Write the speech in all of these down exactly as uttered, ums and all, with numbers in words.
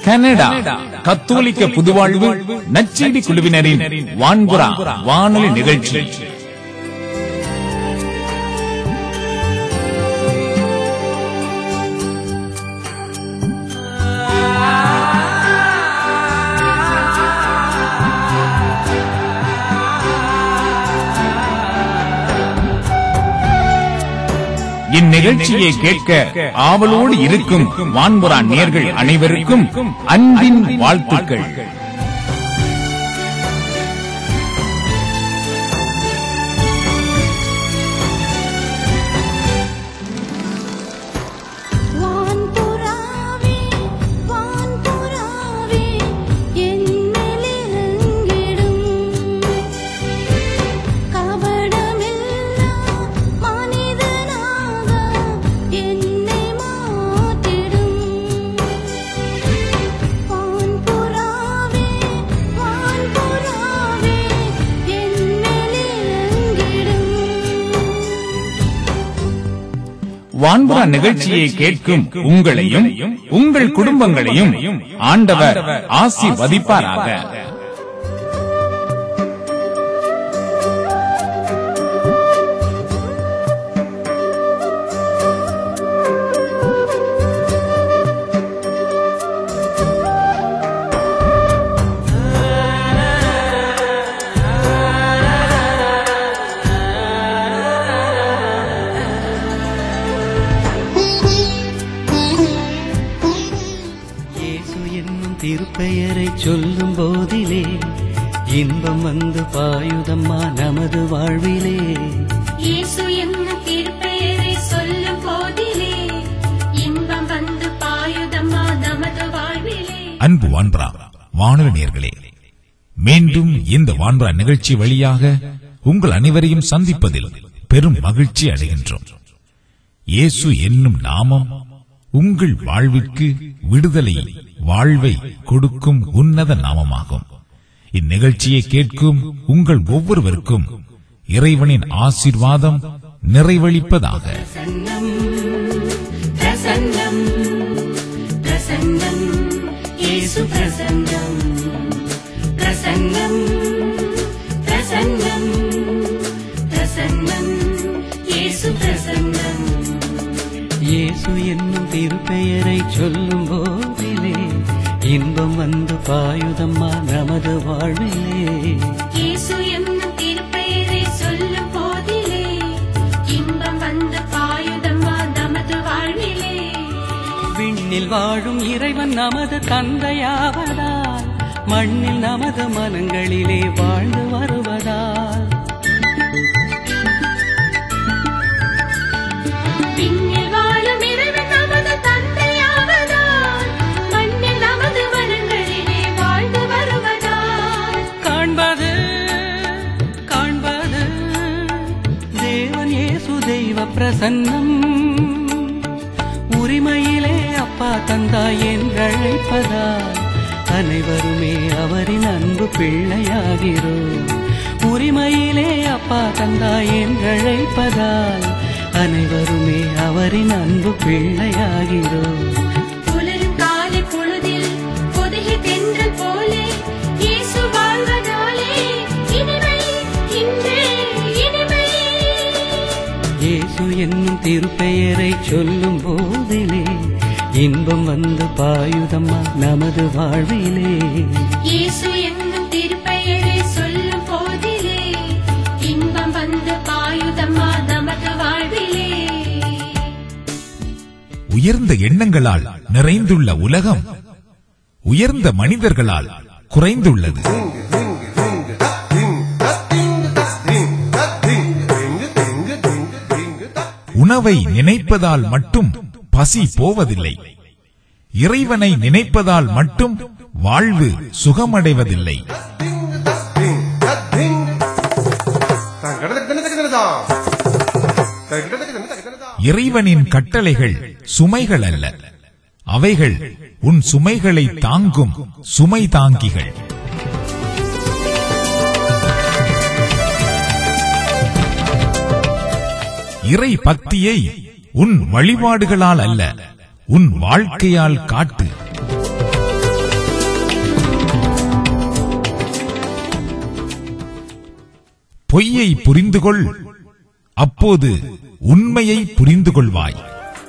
Canada கத்தோலிக்க புதுவாழ்வு நற்செய்தி குழுவினரின் வான்புறா வானொலி நிகழ்ச்சி. இந்நிகழ்ச்சியை கேட்க ஆவலோடு இருக்கும் வான்புறா நேயர்கள் அனைவருக்கும் அன்பின் வாழ்த்துக்கள். வான்புறா நிகழ்ச்சியை கேட்கும் உங்களையும் உங்கள் குடும்பங்களையும் ஆண்டவர் ஆசீர்வதிப்பாராக. திருப்பெயரை சொல்லும் போதிலே இன்பம் வந்து பாயுதம்மா நமது வாழ்விலே. இயேசு என்னும் திருப்பெயரை சொல்லும் போதிலே இன்பம் வந்து பாயுதம்மா நமது வாழ்விலே. அன்பு வான்புறா வானொலி நேயர்களே, மீண்டும் இந்த வான்புறா நிகழ்ச்சி வழியாக உங்கள் அனைவரையும் சந்திப்பதில் பெரும் மகிழ்ச்சி அடைகின்றோம். இயேசு என்னும் நாமம் உங்கள் வாழ்விற்கு விடுதலை வாழ்வை கொடுக்கும் உன்னத நாமமாகும். இந்நிகழ்ச்சியை கேட்கும் உங்கள் ஒவ்வொருவருக்கும் இறைவனின் ஆசீர்வாதம் நிறைவளிப்பதாக. பிரசன்னம் பிரசன்னம் பிரசன்னம் இயேசு பிரசன்னம் பிரசன்னம் பிரசன்னம் பிரசன்னம் இயேசு பிரசன்னம். இயேசு என்னும் திருப்பெயரை சொல்லும் போதிலே இன்பம் வந்து பாயுதம்மா நமது வாழ்விலே. இயேசு என்னும் திருப்பெயரை சொல்லும் போதிலே இன்பம் வந்து பாயுதம்மா நமது வாழ்விலே. விண்ணில் வாழும் இறைவன் நமது தந்தையாவதால் மண்ணில் நமது மனங்களிலே வாழ்ந்து வருவதால் விண்ணில் வாழும் இறைவன் நமது தந்தையாவதால் மண்ணில் நமது மனங்களிலே வாழ்ந்து வருவதால் காண்பது காண்பது தேவன் இயேசு தெய்வ பிரசன்னம். உரிமையிலே அப்பா தந்தாய் என்றழைப்பதால் அனைவருமே அவரின் அன்பு பிள்ளையாகிறோம். உரிமையிலே அப்பா தந்தாய் என்றழைப்பதால் அனைவருமே அவரின் அன்பு பிள்ளையாகிறோம். புலரும் காலை பொழுதில் பொதுகை தென்றல் போலே இயேசு வாழ்வதாலே இனிமை இன்றே இனிமை. இயேசு என்னும் திருப்பெயரை சொல்லும் போதிலே இன்பம் வந்து பாயுதம்மா நமது வாழ்விலே. இயேசு என்னும் திருப்பெயரை சொல்லும் போதிலே இன்பம் வந்து பாயுதம்மா நமது வாழ்விலே. உயர்ந்த எண்ணங்களால் நிறைந்துள்ள உலகம் உயர்ந்த மனிதர்களால் குறைந்துள்ளது. உணவை நினைப்பதால் மட்டும் பசி போவதில்லை. இறைவனை நினைப்பதால் மட்டும் வாழ்வு சுகமடைவதில்லை. இறைவனின் கட்டளைகள் சுமைகள் அல்ல, அவைகள் உன் சுமைகளை தாங்கும் சுமை தாங்கிகள். இறை பக்தியை உன் வழிபாடுகளால் அல்ல, உன் வாழ்க்கையால் காட்டு. பொய்யை புரிந்து கொள், அப்போது உண்மையை புரிந்து கொள்வாய்.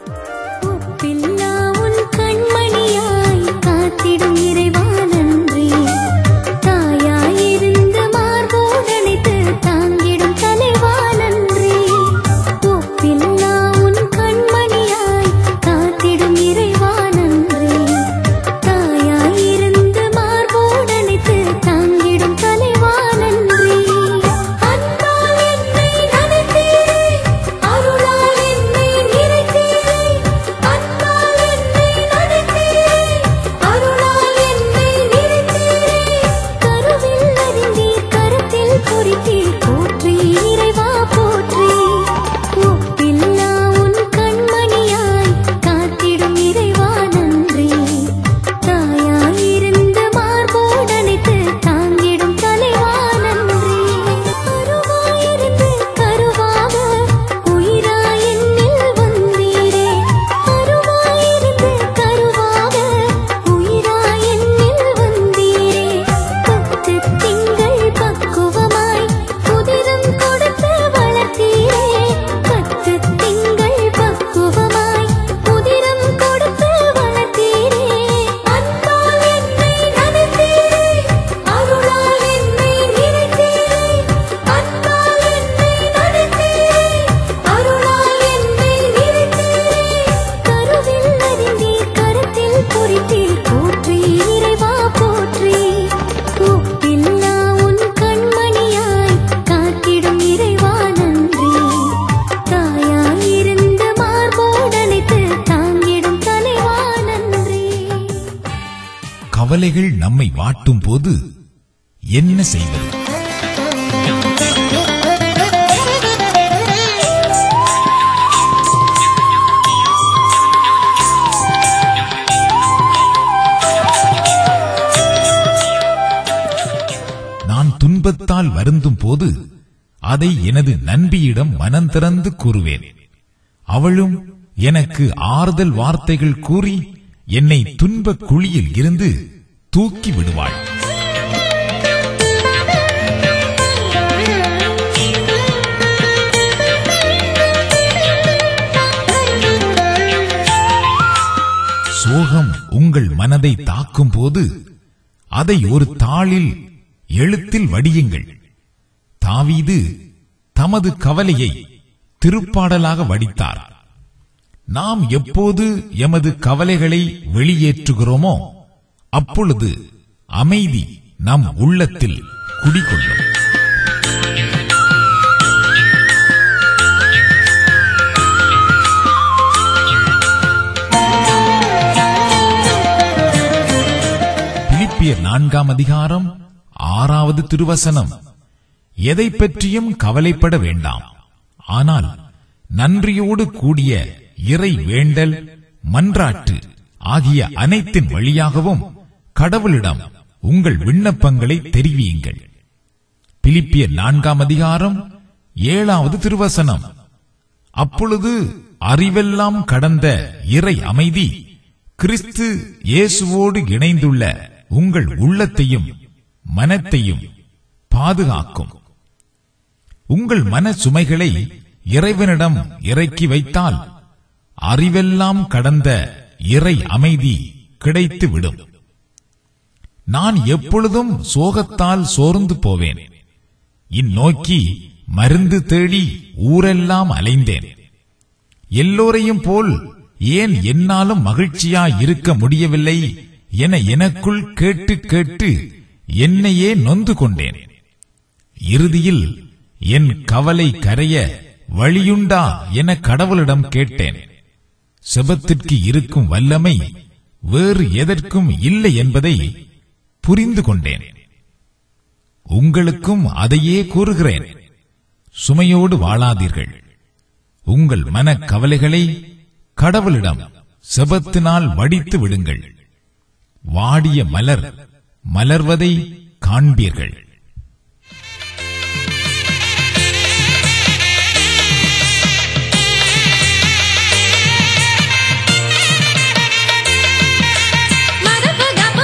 கவலைகள் நம்மை வாட்டும் போது என்ன செய்வது? நான் துன்பத்தால் வருந்தும் போது அதை எனது நண்பியிடம் மனம் திறந்து கூறுவேன். அவளும் எனக்கு ஆறுதல் வார்த்தைகள் கூறி என்னை துன்ப குழியில் இருந்து தூக்கி விடுவாள். சோகம் உங்கள் மனதை தாக்கும் போது அதை ஒரு தாளில் எழுத்தில் வடியுங்கள். தாவீது தமது கவலையை திருப்பாடலாக வடித்தார். நாம் எப்போது எமது கவலைகளை வெளியேற்றுகிறோமோ அப்பொழுது அமைதி நம் உள்ளத்தில் குடிகொள்ளும். பிலிப்பியர் நான்காம் அதிகாரம் ஆறாவது திருவசனம். எதை பற்றியும் கவலைப்பட வேண்டாம், ஆனால் நன்றியோடு கூடிய இறை வேண்டல் மன்றாட்டு ஆகிய அனைத்தின் வழியாகவும் கடவுளிடம் உங்கள் விண்ணப்பங்களை தெரிவியுங்கள். பிலிப்பியர் நான்காம் அதிகாரம் ஏழாவது திருவசனம். அப்பொழுது அறிவெல்லாம் கடந்த இறை அமைதி கிறிஸ்து இயேசுவோடு இணைந்துள்ள உங்கள் உள்ளத்தையும் மனத்தையும் பாதுகாக்கும். உங்கள் மன சுமைகளை இறைவனிடம் இறக்கி வைத்தால் அறிவெல்லாம் கடந்த இறை அமைதி கிடைத்துவிடும். நான் எப்பொழுதும் சோகத்தால் சோர்ந்து போவேன். இந்நோக்கி மருந்து தேடி ஊரெல்லாம் அலைந்தேன். எல்லோரையும் போல் ஏன் என்னாலும் மகிழ்ச்சியாய் இருக்க முடியவில்லை என எனக்குள் கேட்டு கேட்டு என்னையே நொந்து கொண்டேன். இறுதியில் என் கவலை கரைய வழியுண்டா என கடவுளிடம் கேட்டேன். செபத்திற்கு இருக்கும் வல்லமை வேறு எதற்கும் இல்லை என்பதை புரிந்து கொண்டேன். உங்களுக்கும் அதையே கூறுகிறேன். சுமையோடு வாழாதீர்கள். உங்கள் மன கவலைகளை கடவுளிடம் செபத்தினால் வடித்து விடுங்கள். வாடிய மலர் மலர்வதை காண்பீர்கள்.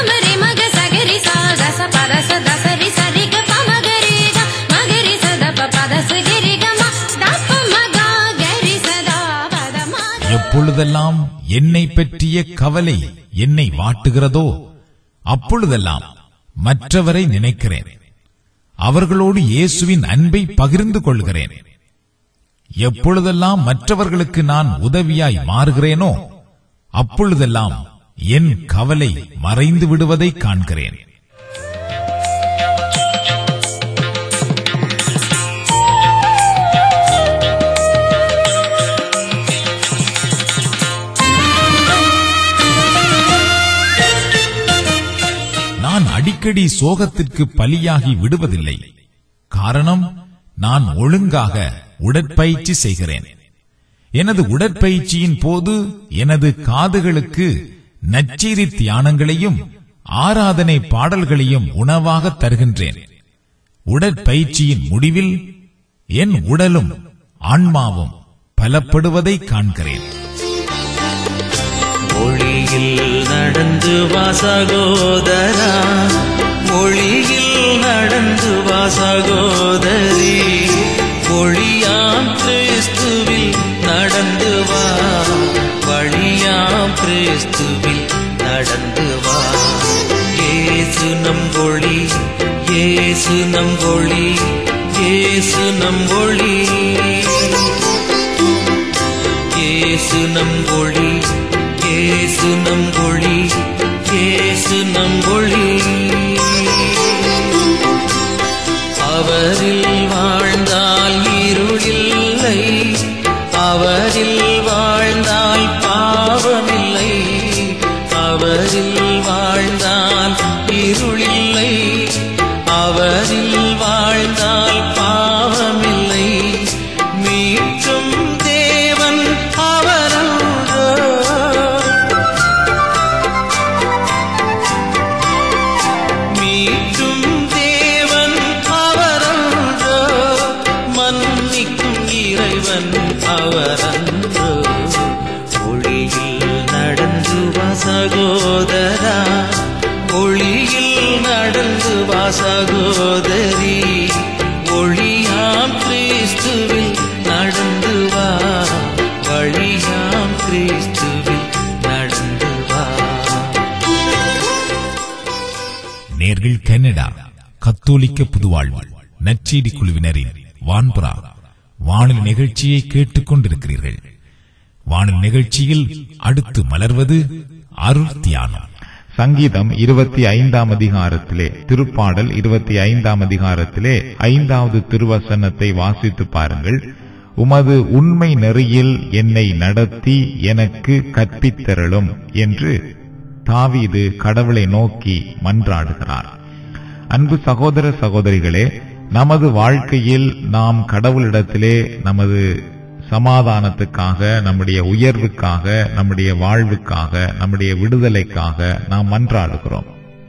Parasa dasari sari ga pa magari ga magari sada pa எப்பொழுதெல்லாம் என்னை பற்றிய கவலை என்னை வாட்டுகிறதோ அப்பொழுதெல்லாம் மற்றவரை நினைக்கிறேன். அவர்களோடு இயேசுவின் அன்பை பகிர்ந்து கொள்கிறேன். எப்பொழுதெல்லாம் மற்றவர்களுக்கு நான் உதவியாய் மாறுகிறேனோ அப்பொழுதெல்லாம் என் கவலை மறைந்து விடுவதை காண்கிறேன். நான் அடிக்கடி சோகத்திற்கு பலியாகி விடுவதில்லை. காரணம், நான் ஒழுங்காக உடற்பயிற்சி செய்கிறேன். எனது உடற்பயிற்சியின் போது எனது காதுகளுக்கு நற்செய்தி தியானங்களையும் ஆராதனை பாடல்களையும் உணவாக தருகின்றேன். உடற்பயிற்சியின் முடிவில் என் உடலும் ஆன்மாவும் பலப்படுவதை காண்கிறேன். மொழியில் நடந்து வா சகோதரா, மொழியில் நடந்து வா சகோதரி, மொழியாம் கிறிஸ்துவில் நடந்து வா, வழியாம் கிறிஸ்துவில் நடந்து வா. இயேசு நம் ஒளி, இயேசு நம் ஒளி, இயேசு நம் ஒளி, இயேசு நம் ஒளி, இயேசு நம் ஒளி, இயேசு நம் ஒளி. அவரில் வாழ்ந்தால் இருளில்லை, அவரில் வாழ்ந்தால் பாவமில்லை, அவரில் வாழ்ந்தால் இருளில்லை, அவரில் வாழ்ந்தால் பாவமில்லை. மீட்டும் தேவன் அவரன்றோ, மீட்டும் தேவன் அவரன்றோ, மன்னிக்கும் இறைவன் அவரன்றோ. ஒளியில் நடந்து வா சகோதரா, ஒளியில் நடந்து வா சகோதரி, ஒளியாம் கிறிஸ்துவில் நடந்து வா, வழியாம் கிறிஸ்துவில் நடந்து வா. நேர்கள் கனடா கத்தோலிக்க புதுவாழ்வு நற்செய்தி குழுவினரின் வான்புறா வானொலி நிகழ்ச்சியை கேட்டுக் கொண்டிருக்கிறீர்கள். வானொலி நிகழ்ச்சியில் அடுத்து மலர்வது அருள் தியானம். சங்கீதம் இருபத்தி ஐந்தாம் அதிகாரத்திலே, திருப்பாடல் இருபத்தி ஐந்தாம் அதிகாரத்திலே ஐந்தாவது திருவசனத்தை வாசித்து பாருங்கள். உமது உண்மை நெறியில் என்னை நடத்தி எனக்கு கற்பித்தருளும் என்று தாவீது கடவுளை நோக்கி மன்றாடுகிறார். அன்பு சகோதர சகோதரிகளே, நமது வாழ்க்கையில் நாம் கடவுளிடத்திலே நமது சமாதானத்துக்காக, நம்முடைய உயர்வுக்காக, நம்முடைய வாழ்வுக்காக, நம்முடைய விடுதலைக்காக நாம் மன்றாடுகிறோம்.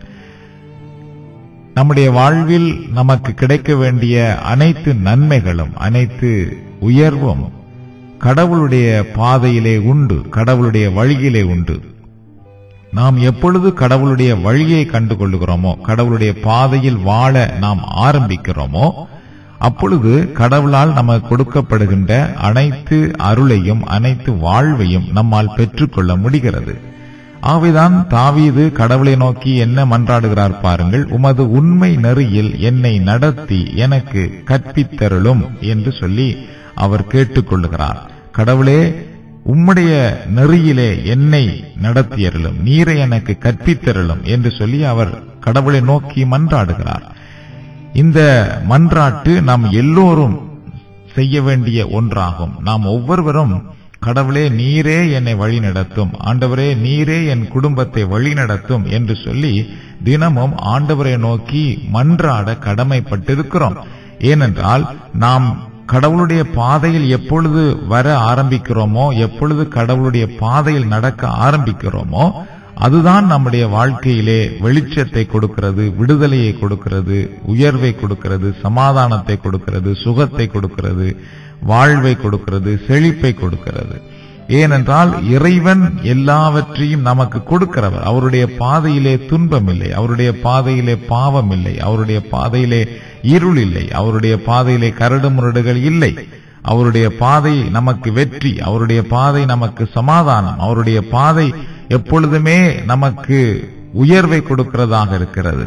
நம்முடைய வாழ்வில் நமக்கு கிடைக்க வேண்டிய அனைத்து நன்மைகளும், அனைத்து உயர்வும் கடவுளுடைய பாதையிலே உண்டு, கடவுளுடைய வழியிலே உண்டு. நாம் எப்பொழுது கடவுளுடைய வழியை கண்டுகொள்ளுகிறோமோ, கடவுளுடைய பாதையில் வாழ நாம் ஆரம்பிக்கிறோமோ, அப்பொழுது கடவுளால் நமக்கு கொடுக்கப்படுகின்ற அனைத்து அருளையும் அனைத்து வாழ்வையும் நம்மால் பெற்றுக்கொள்ள முடிகிறது. ஆகவேதான் தாவீது கடவுளை நோக்கி என்ன மன்றாடுகிறார் பாருங்கள். உமது உண்மை நெறியில் என்னை நடத்தி எனக்கு கற்பித்தருளும் என்று சொல்லி அவர் கேட்டுக்கொள்ளுகிறார். கடவுளே, உம்முடைய நெறியிலே என்னை நடத்தியருளும், நீரை எனக்கு கற்பித்தருளும் என்று சொல்லி அவர் கடவுளை நோக்கி மன்றாடுகிறார். இந்த மன்றாட்டு நாம் எல்லோரும் செய்ய வேண்டிய ஒன்றாகும். நாம் ஒவ்வொருவரும் கடவுளே நீரே என்னை வழி நடத்தும், ஆண்டவரே நீரே என் குடும்பத்தை வழி நடத்தும் என்று சொல்லி தினமும் ஆண்டவரை நோக்கி மன்றாட கடமைப்பட்டிருக்கிறோம். ஏனென்றால் நாம் கடவுளுடைய பாதையில் எப்பொழுது வர ஆரம்பிக்கிறோமோ, எப்பொழுது கடவுளுடைய பாதையில் நடக்க ஆரம்பிக்கிறோமோ, அதுதான் நம்முடைய வாழ்க்கையிலே வெளிச்சத்தை கொடுக்கிறது, விடுதலையை கொடுக்கிறது, உயர்வை கொடுக்கிறது, சமாதானத்தை கொடுக்கிறது, சுகத்தை கொடுக்கிறது, வாழ்வை கொடுக்கிறது, செழிப்பை கொடுக்கிறது. ஏனென்றால் இறைவன் எல்லாவற்றையும் நமக்கு கொடுக்கிறவர். அவருடைய பாதையிலே துன்பம் இல்லை, அவருடைய பாதையிலே பாவம் இல்லை, அவருடைய பாதையிலே இருள் இல்லை, அவருடைய பாதையிலே கரடு முரடுகள் இல்லை. அவருடைய பாதை நமக்கு வெற்றி, அவருடைய பாதை நமக்கு சமாதானம், அவருடைய பாதை எப்பொழுதுமே நமக்கு உயர்வை கொடுக்கிறதாக இருக்கிறது.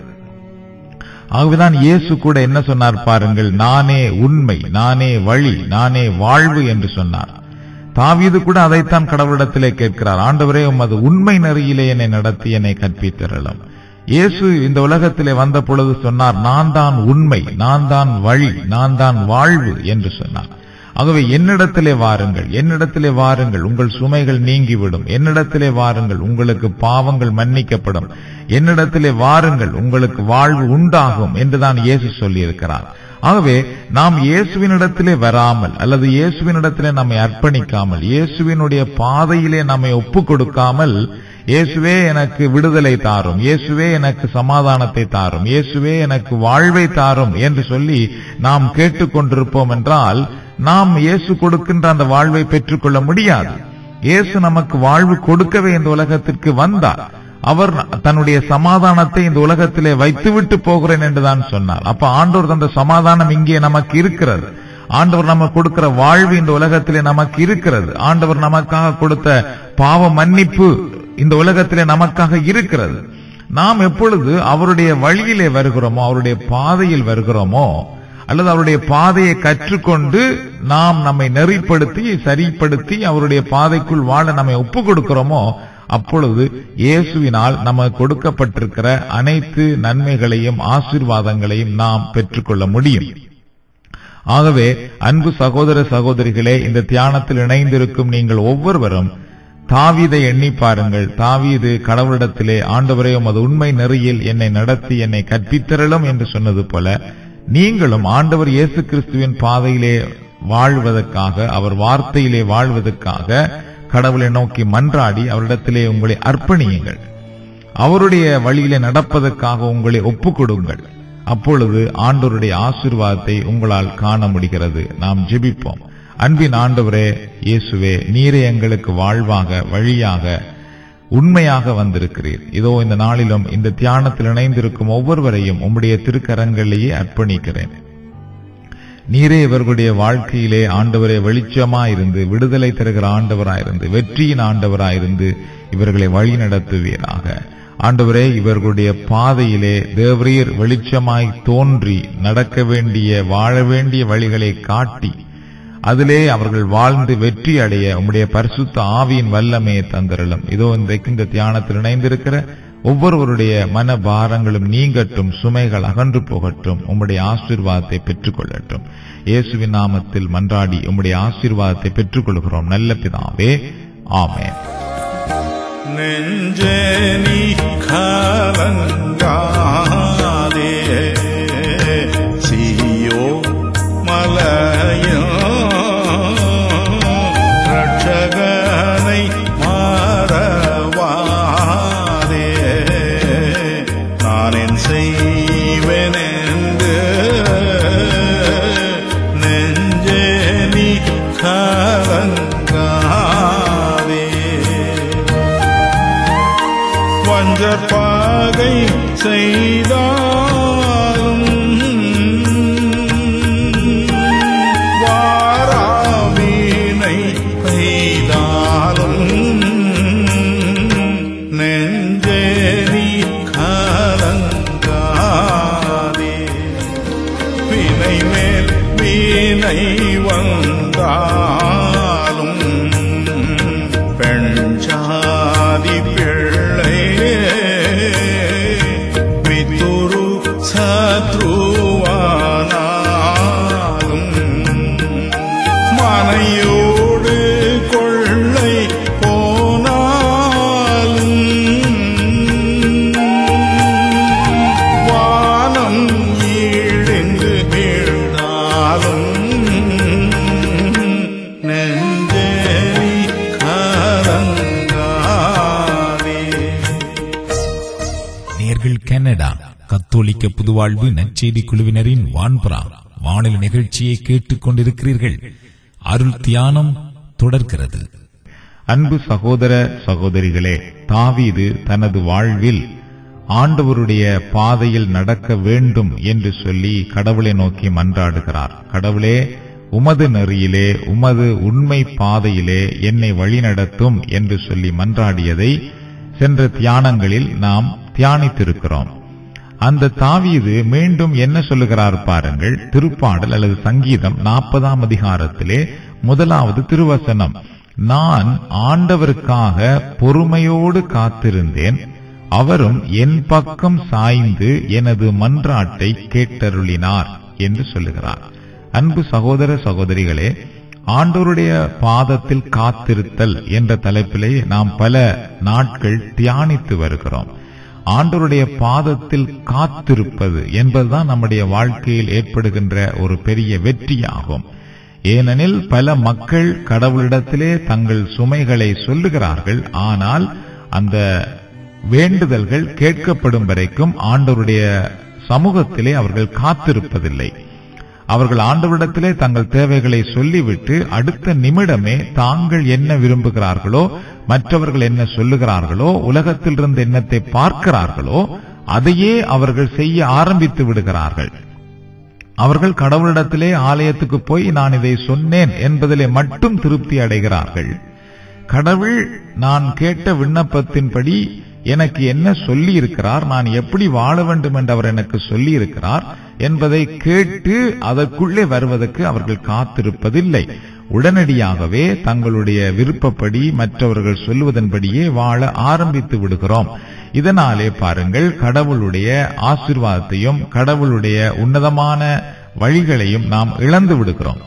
ஆகவேதான் இயேசு கூட என்ன சொன்னார் பாருங்கள், நானே உண்மை, நானே வழி, நானே வாழ்வு என்று சொன்னார். தாவீது கூட அதைத்தான் கடவுளிடத்திலே கேட்கிறார், ஆண்டவரே உமது உண்மை நெறியிலே என்னை நடத்தி என்னை கற்பித்தருளும். இயேசு இந்த உலகத்திலே வந்த பொழுது சொன்னார், நான் தான் உண்மை, நான் தான் வழி, நான் தான் வாழ்வு என்று சொன்னார். ஆகவே என்னிடத்திலே வாருங்கள், என்னிடத்திலே வாருங்கள், உங்கள் சுமைகள் நீங்கிவிடும். என்னிடத்திலே வாருங்கள், உங்களுக்கு பாவங்கள் மன்னிக்கப்படும். என்னிடத்திலே வாருங்கள், உங்களுக்கு வாழ்வு உண்டாகும் என்றுதான் இயேசு சொல்லியிருக்கிறார். ஆகவே நாம் இயேசுவினிடத்திலே வராமல் அல்லது இயேசுவினிடத்திலே நம்மை அர்ப்பணிக்காமல், இயேசுவினுடைய பாதையிலே நம்மை ஒப்புக் கொடுக்காமல், இயேசுவே எனக்கு விடுதலை தாரும், இயேசுவே எனக்கு சமாதானத்தை தாரும், இயேசுவே எனக்கு வாழ்வை தாரும் என்று சொல்லி நாம் கேட்டுக்கொண்டிருப்போம் என்றால் நாம் இயேசு கொடுக்கின்ற அந்த வாழ்வை பெற்றுக்கொள்ள முடியாது. இயேசு நமக்கு வாழ்வு கொடுக்கவே இந்த உலகத்திற்கு வந்தார். அவர் தன்னுடைய சமாதானத்தை இந்த உலகத்திலே வைத்துவிட்டு போகிறேன் என்றுதான் சொன்னார். அப்ப ஆண்டவர் தந்த சமாதானம் இங்கே நமக்கு இருக்கிறது. ஆண்டவர் நமக்கு கொடுக்கிற வாழ்வு இந்த உலகத்திலே நமக்கு இருக்கிறது. ஆண்டவர் நமக்காக கொடுத்த பாவ மன்னிப்பு இந்த உலகத்திலே நமக்காக இருக்கிறது. நாம் எப்பொழுது அவருடைய வழியிலே வருகிறோமோ, அவருடைய பாதையில் வருகிறோமோ, அல்லது அவருடைய பாதையை கற்றுக்கொண்டு நாம் நம்மை நெறிப்படுத்தி சரிப்படுத்தி அவருடைய பாதைக்குள் வாழ நம்மை ஒப்புக் கொடுக்கிறோமோ, அப்பொழுது இயேசுவினால் நமக்கு கொடுக்கப்பட்டிருக்கிற அனைத்து நன்மைகளையும் ஆசீர்வாதங்களையும் நாம் பெற்றுக்கொள்ள முடியும். ஆகவே அன்பு சகோதர சகோதரிகளே, இந்த தியானத்தில் இணைந்திருக்கும் நீங்கள் ஒவ்வொருவரும் தாவீதை எண்ணி பாருங்கள். தாவீது கடவுளிடத்திலே, ஆண்டவரே உமது உண்மை நெறியில் என்னை நடத்தி என்னை கற்பித்தருளும் என்று சொன்னது போல, நீங்களும் ஆண்டவர் இயேசு கிறிஸ்துவின் பாதையிலே வாழ்வதற்காக, அவர் வார்த்தையிலே வாழ்வதற்காக கடவுளை நோக்கி மன்றாடி அவரிடத்திலே உங்களை அர்ப்பணியுங்கள். அவருடைய வழியிலே நடப்பதற்காக உங்களை ஒப்புக் கொடுங்கள். அப்பொழுது ஆண்டவருடைய ஆசீர்வாதத்தை உங்களால் காண முடிகிறது. நாம் ஜெபிப்போம். அன்பின் ஆண்டவரே இயேசுவே, நீரே எங்களுக்கு வாழ்வாக, வழியாக, உண்மையாக வந்திருக்கிறீர். இதோ இந்த நாளிலும் இந்த தியானத்தில் இணைந்திருக்கும் ஒவ்வொருவரையும் உம்முடைய திருக்கரங்களிலேயே அர்ப்பணிக்கிறேன். நீரே இவர்களுடைய வாழ்க்கையிலே ஆண்டவரே வெளிச்சமாயிருந்து, விடுதலை தருகிற ஆண்டவராயிருந்து, வெற்றியின் ஆண்டவராயிருந்து இவர்களை வழி நடத்துவீராக. ஆண்டவரே, இவர்களுடைய பாதையிலே தேவரீர் வெளிச்சமாய் தோன்றி நடக்க வேண்டிய, வாழ வேண்டிய வழிகளை காட்டி அதிலே அவர்கள் வாழ்ந்து வெற்றி அடைய உம்முடைய பரிசுத்த ஆவியின் வல்லமையை தந்தருளும். இதோ இன்றைக்கு இந்த தியானத்தில் இணைந்திருக்கிற ஒவ்வொருவருடைய மன பாரங்களும் நீங்கட்டும், சுமைகள் அகன்று போகட்டும், உம்முடைய ஆசீர்வாதத்தை பெற்றுக் கொள்ளட்டும். இயேசுவின் நாமத்தில் மன்றாடி உம்முடைய ஆசீர்வாதத்தை பெற்றுக் கொள்கிறோம் நல்ல பிதாவே, ஆமென். நெஞ்சே நீ கலங்காதே, சீயோ மலையோ ரட்சகனை மறவாதே, நான் என் செய்வேன் என்று நெஞ்சே நீ கலங்காதே. வஞ்சர் பாகை செய்தாலும் வாராவினை பெய்தாலும் நெஞ்சே நீ கலங்காதே. வினை மேல் வினை வந்தாலும் பெண் ஜாதி பிள்ளை வித்துரு சத்ருவானாலும் மனையோடு கொள்ளை போனாலும் வானம் இழிந்து வீழ்ந்தாலும் நெஞ்சே கலங்காதே. நேர்கள் கனடா கத்தோலிக்க புதுவாழ்வு நற்செய்தி குழுவினரின் வான்பரா வானிலை நிகழ்ச்சியை கேட்டுக் கொண்டிருக்கிறீர்கள். அருள் தியானம் தொடர்கிறது. அன்பு சகோதர சகோதரிகளே, தாவீது தனது வாழ்வில் ஆண்டவருடைய பாதையில் நடக்க வேண்டும் என்று சொல்லி கடவுளை நோக்கி மன்றாடுகிறார். கடவுளே, உமது நெறியிலே உமது உண்மை பாதையிலே என்னை வழிநடத்தும் என்று சொல்லி மன்றாடியதை சென்ற தியானங்களில் நாம் தியானித்திருக்கிறோம். அந்த தாவீது மீண்டும் என்ன சொல்லுகிறார் பாருங்கள். திருப்பாடல் அல்லது சங்கீதம் நாற்பதாம் அதிகாரத்திலே முதலாவது திருவசனம், நான் ஆண்டவருக்காக பொறுமையோடு காத்திருந்தேன், அவரும் என் பக்கம் சாய்ந்து எனது மன்றாட்டை கேட்டருளினார் என்று சொல்லுகிறார். அன்பு சகோதர சகோதரிகளே, ஆண்டவருடைய பாதத்தில் காத்திருத்தல் என்ற தலைப்பிலே நாம் பல நாட்கள் தியானித்து வருகிறோம். ஆண்டவருடைய பாதத்தில் காத்திருப்பது என்பதுதான் நம்முடைய வாழ்க்கையில் ஏற்படுகின்ற ஒரு பெரிய வெற்றியாகும். ஏனெனில் பல மக்கள் கடவுளிடத்திலே தங்கள் சுமைகளை சொல்லுகிறார்கள், ஆனால் அந்த வேண்டுதல்கள் கேட்கப்படும் வரைக்கும் ஆண்டவருடைய சமூகத்திலே அவர்கள் காத்திருப்பதில்லை. அவர்கள் ஆண்டவரிடத்திலே தங்கள் தேவைகளை சொல்லிவிட்டு அடுத்த நிமிடமே தாங்கள் என்ன விரும்புகிறார்களோ, மற்றவர்கள் என்ன சொல்லுகிறார்களோ, உலகத்திலிருந்து என்னத்தை பார்க்கிறார்களோ அதையே அவர்கள் செய்ய ஆரம்பித்து விடுகிறார்கள். அவர்கள் கடவுளிடத்திலே ஆலயத்துக்கு போய் நான் இதை சொன்னேன் என்பதிலே மட்டும் திருப்தி அடைகிறார்கள். கடவுள் நான் கேட்ட விண்ணப்பத்தின்படி எனக்கு என்ன சொல்லி இருக்கிறார், நான் எப்படி வாழ வேண்டும் என்று அவர் எனக்கு சொல்லி இருக்கிறார் என்பதை கேட்டு அதற்குள்ளே வருவதற்கு அவர்கள் காத்திருப்பதில்லை. உடனடியாகவே தங்களுடைய விருப்பப்படி மற்றவர்கள் சொல்லுவதன்படியே வாழ ஆரம்பித்து விடுகிறோம். இதனாலே பாருங்கள், கடவுளுடைய ஆசீர்வாதத்தையும் கடவுளுடைய உன்னதமான வழிகளையும் நாம் இழந்து விடுகிறோம்.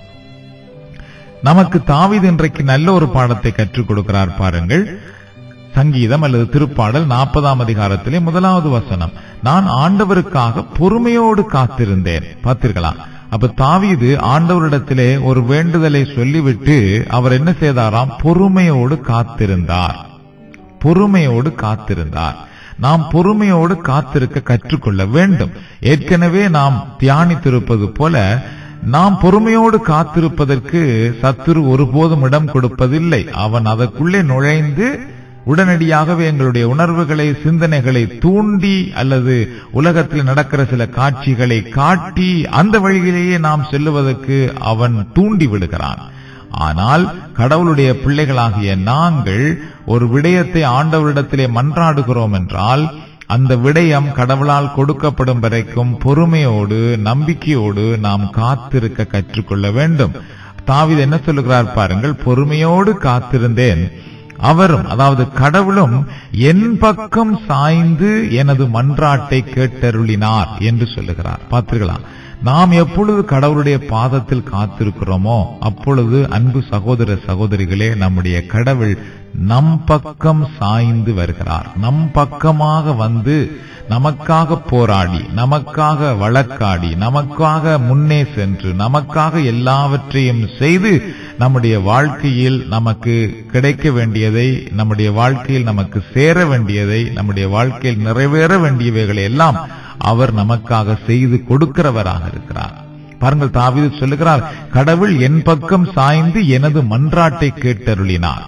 நமக்கு தாவீது இன்றைக்கு நல்ல ஒரு பாடத்தை கற்றுக் கொடுக்கிறார் பாருங்கள். சங்கீதம் அல்லது திருப்பாடல் நாற்பதாம் அதிகாரத்திலே முதலாவது வசனம், நான் ஆண்டவருக்காக பொறுமையோடு காத்திருந்தேன். பார்த்தீர்களா? அப்ப தாவீது ஆண்டவரிடத்திலே ஒரு வேண்டுதலை சொல்லிவிட்டு அவர் என்ன செய்தாராம்? பொறுமையோடு காத்திருந்தார். பொறுமையோடு காத்திருந்தார். நாம் பொறுமையோடு காத்திருக்க கற்றுக்கொள்ள வேண்டும். ஏற்கனவே நாம் தியானித்திருப்பது போல நாம் பொறுமையோடு காத்திருப்பதற்கு சத்துரு ஒருபோதும் இடம் கொடுப்பதில்லை. அவன் அதற்குள்ளே நுழைந்து உடனடியாகவே எங்களுடைய உணர்வுகளை, சிந்தனைகளை தூண்டி அல்லது உலகத்தில் நடக்கிற சில காட்சிகளை காட்டி அந்த வழியிலேயே நாம் செல்லுவதற்கு அவன் தூண்டி விடுகிறான். ஆனால் கடவுளுடைய பிள்ளைகளாகிய நாங்கள் ஒரு விடயத்தை ஆண்டவரிடத்திலே மன்றாடுகிறோம் என்றால் அந்த விடயம் கடவுளால் கொடுக்கப்படும் வரைக்கும் பொறுமையோடு நம்பிக்கையோடு நாம் காத்திருக்க கற்றுக்கொள்ள வேண்டும். தாவீது என்ன சொல்லுகிறார் பாருங்கள், பொறுமையோடு காத்திருந்தேன், அவரும் அதாவது கடவுளும் என் பக்கம் சாய்ந்து எனது மன்றாட்டை கேட்டருளினார் என்று சொல்லுகிறார். பார்த்தீர்களா? நாம் எப்பொழுது கடவுளுடைய பாதத்தில் காத்திருக்கிறோமோ அப்பொழுது அன்பு சகோதர சகோதரிகளே, நம்முடைய கடவுள் நம் பக்கம் சாய்ந்து வருகிறார். நம் பக்கமாக வந்து நமக்காக போராடி, நமக்காக வழக்காடி, நமக்காக முன்னே சென்று, நமக்காக எல்லாவற்றையும் செய்து நம்முடைய வாழ்க்கையில் நமக்கு கிடைக்க வேண்டியதை, நம்முடைய வாழ்க்கையில் நமக்கு சேர வேண்டியதை, நம்முடைய வாழ்க்கையில் நிறைவேற வேண்டியவைகளை எல்லாம் அவர் நமக்காக செய்து கொடுக்கிறவராக இருக்கிறார். பாருங்கள், தாவீது சொல்லுகிறார், கடவுள் என் பக்கம் சாய்ந்து எனது மன்றாட்டை கேட்டருளினார்.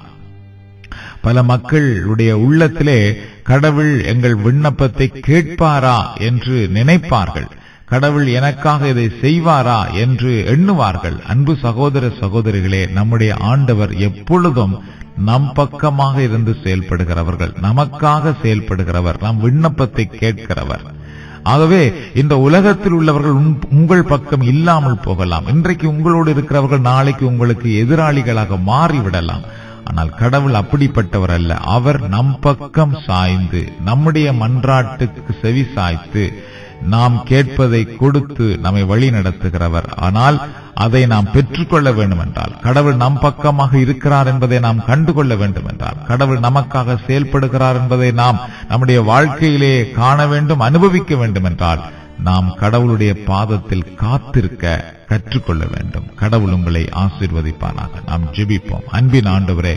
பல மக்களுடைய உள்ளத்திலே கடவுள் எங்கள் விண்ணப்பத்தை கேட்பாரா என்று நினைப்பார்கள். கடவுள் எனக்காக இதை செய்வாரா என்று எண்ணுவார்கள். அன்பு சகோதர சகோதரிகளே, நம்முடைய ஆண்டவர் எப்பொழுதும் நம் பக்கமாக இருந்து செயல்படுகிறவர்கள், நமக்காக செயல்படுகிறவர், நம் விண்ணப்பத்தை கேட்கிறவர். ஆகவே இந்த உலகத்தில் உள்ளவர்கள் உங்கள் பக்கம் இல்லாமல் போகலாம். இன்றைக்கு உங்களோடு இருக்கிறவர்கள் நாளைக்கு உங்களுக்கு எதிராளிகளாக மாறிவிடலாம். ஆனால் கடவுள் அப்படிப்பட்டவர் அல்ல. அவர் நம் பக்கம் சாய்ந்து நம்முடைய மன்றாட்டுக்கு செவி சாய்த்து நாம் கேட்பதை கொடுத்து நம்மை வழி நடத்துகிறவர். ஆனால் அதை நாம் பெற்றுக்கொள்ள வேண்டும் என்றால், கடவுள் நம் பக்கமாக இருக்கிறார் என்பதை நாம் கண்டுகொள்ள வேண்டும் என்றால், கடவுள் நமக்காக செயல்படுகிறார் என்பதை நாம் நம்முடைய வாழ்க்கையிலே காண வேண்டும், அனுபவிக்க வேண்டும் என்றால் நாம் கடவுளுடைய பாதத்தில் காத்திருக்க கற்றுக்கொள்ள வேண்டும். கடவுள் உங்களை ஆசீர்வதிப்பானாக. நாம் ஜெபிப்போம். அன்பின் ஆண்டவரே,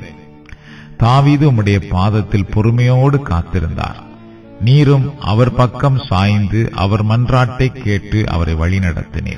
தாவீது உம்முடைய பாதத்தில் பொறுமையோடு காத்திருந்தார். நீரும் அவர் பக்கம் சாய்ந்து அவர் மன்றாட்டை கேட்டு அவரை வழிநடத்தினீர்.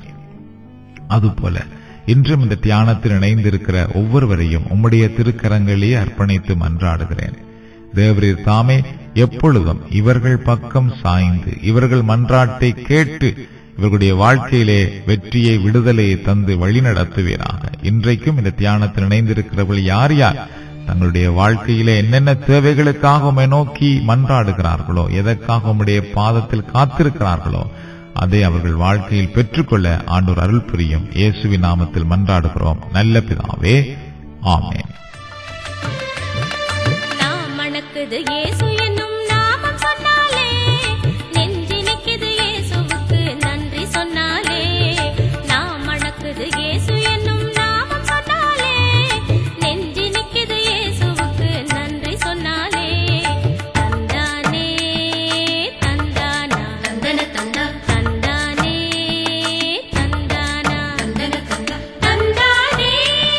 அதுபோல இன்றும் இந்த தியானத்தில் இணைந்திருக்கிற ஒவ்வொருவரையும் உம்முடைய திருக்கரங்களே அர்ப்பணித்து மன்றாடுகிறேன். தேவரீர் தாமே எப்பொழுதும் இவர்கள் பக்கம் சாய்ந்து இவர்கள் மன்றாட்டை கேட்டு இவர்களுடைய வாழ்க்கையிலே வெற்றியை, விடுதலையை தந்து வழிநடத்துவீராக. இன்றைக்கும் இந்த தியானத்தில் இணைந்திருக்கிறவர்கள் யார் யார் தங்களுடைய வாழ்க்கையிலே என்னென்ன தேவைகளுக்காக உம்மை நோக்கி மன்றாடுகிறார்களோ, எதற்காக உம்முடைய பாதத்தில் காத்திருக்கிறார்களோ, அதை அவர்கள் வாழ்க்கையில் பெற்றுக்கொள்ள ஆண்டவர் அருள் புரியும். இயேசுவின் நாமத்தில் மன்றாடுகிறோம் நல்ல பிதாவே, ஆமென். நாம் மணக்குது இயேசு என்னும் நாமம் சொன்னாலே, நெஞ்சினிக்குது இயேசுவுக்கு நன்றி சொன்னாலே. நாம் மணக்குது இயேசு என்னும் நாமம் சொன்னாலே, நெஞ்சினிக்குது இயேசுவுக்கு நன்றி சொன்னாலே. தந்தானே தந்தானா தந்தன தந்தா தந்தானே தந்தானா தந்தன தந்தா தந்தானே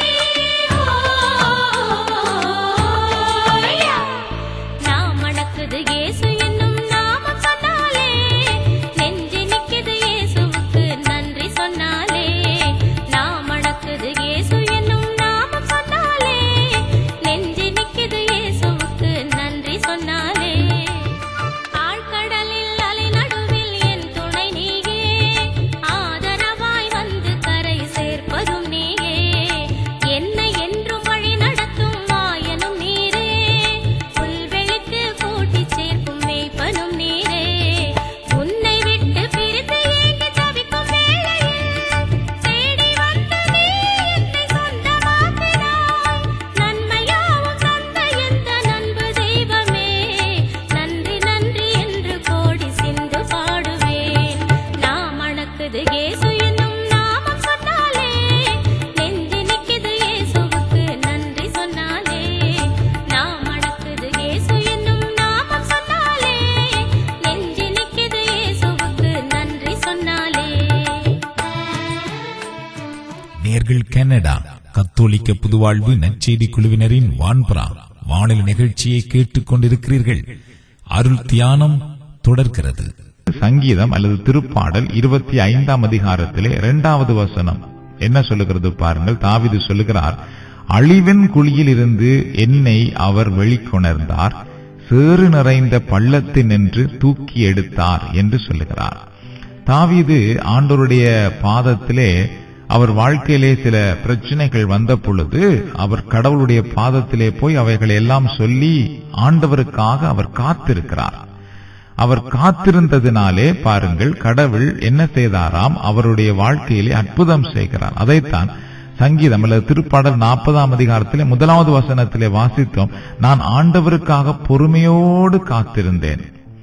ஓயா. நாம் மணக்குது இயேசு என்னும் நாமம் சொன்னாலே, நெஞ்சு நிக்குது இயேசுவுக்கு நன்றி சொன்னாலே. நாம் மணக்குது இயேசு என்னும் நாமம் சொன்னாலே, நெஞ்சு நிக்குது இயேசுவுக்கு நன்றி சொன்னாலே. ஆழ்கடலில் அலை நடுவில் என் துணை நீயே, ஆதரவாய் வந்து கரை சேர்ப்பதும் நீயே. என்னை என்றும் வழி நடத்தும் மாயனும் நீரே, புல்வெளிக்கு கூட்டிச் சேர்க்கும் மேய்ப்பனும் நீரே. உன்னை விட்டு பிரித்து ஏங்கி தவிக்கும் வேளையில் தேடி வந்து நீ என்னை சொந்தமாக்கினாய். நன்மையாவும் தந்த எந்த நண்பு தெய்வமே, நன்றி நன்றி என்று கோடி சிந்து பாடுவேன். நாம் மணக்குது இயேசு என்னும் நாமம் சொன்னாலே, நெஞ்சு நிக்குது இயேசுவுக்கு நன்றி சொன்னாலே. நாம் மணக்குது இயேசு என்னும் நாமம் சொன்னாலே, நெஞ்சு நிக்குது இயேசுவுக்கு நன்றி சொன்னாலே. நேர்கள் கனடா கத்தோலிக்க புதுவாழ்வு நற்செய்தி குழுவினரின் வான்புறா வானொலி நிகழ்ச்சியை கேட்டுக் கொண்டிருக்கிறீர்கள். அருள் தியானம் தொடர்கிறது. சங்கீதம் அல்லது திருப்பாடல் இருபத்தி ஐந்தாம் அதிகாரத்திலே இரண்டாவது வசனம் என்ன சொல்லுகிறது பாருங்கள். தாவீது சொல்லுகிறார், அழிவின் குழியில் இருந்து என்னை அவர் வெளிக்கொணர்ந்தார், சேறு நிறைந்த பள்ளத்தினின்று தூக்கி எடுத்தார் என்று சொல்லுகிறார். தாவீது ஆண்டவருடைய பாதத்திலே அவர் வாழ்க்கையிலே சில பிரச்சனைகள் வந்த பொழுது அவர் கடவுளுடைய பாதத்திலே போய் அவைகளை எல்லாம் சொல்லி ஆண்டவருக்காக அவர் காத்திருக்கிறார். அவர் காத்திருந்ததினாலே பாருங்கள், கடவுள் என்ன செய்தாராம், அவருடைய வாழ்க்கையிலே அற்புதம் செய்கிறார். அதைத்தான் சங்கீதம் அல்லது திருப்பாடல் நாற்பதாம் அதிகாரத்திலே முதலாவது வசனத்திலே வாசித்தோம். நான் ஆண்டவருக்காக பொறுமையோடு காத்திருந்தேன்.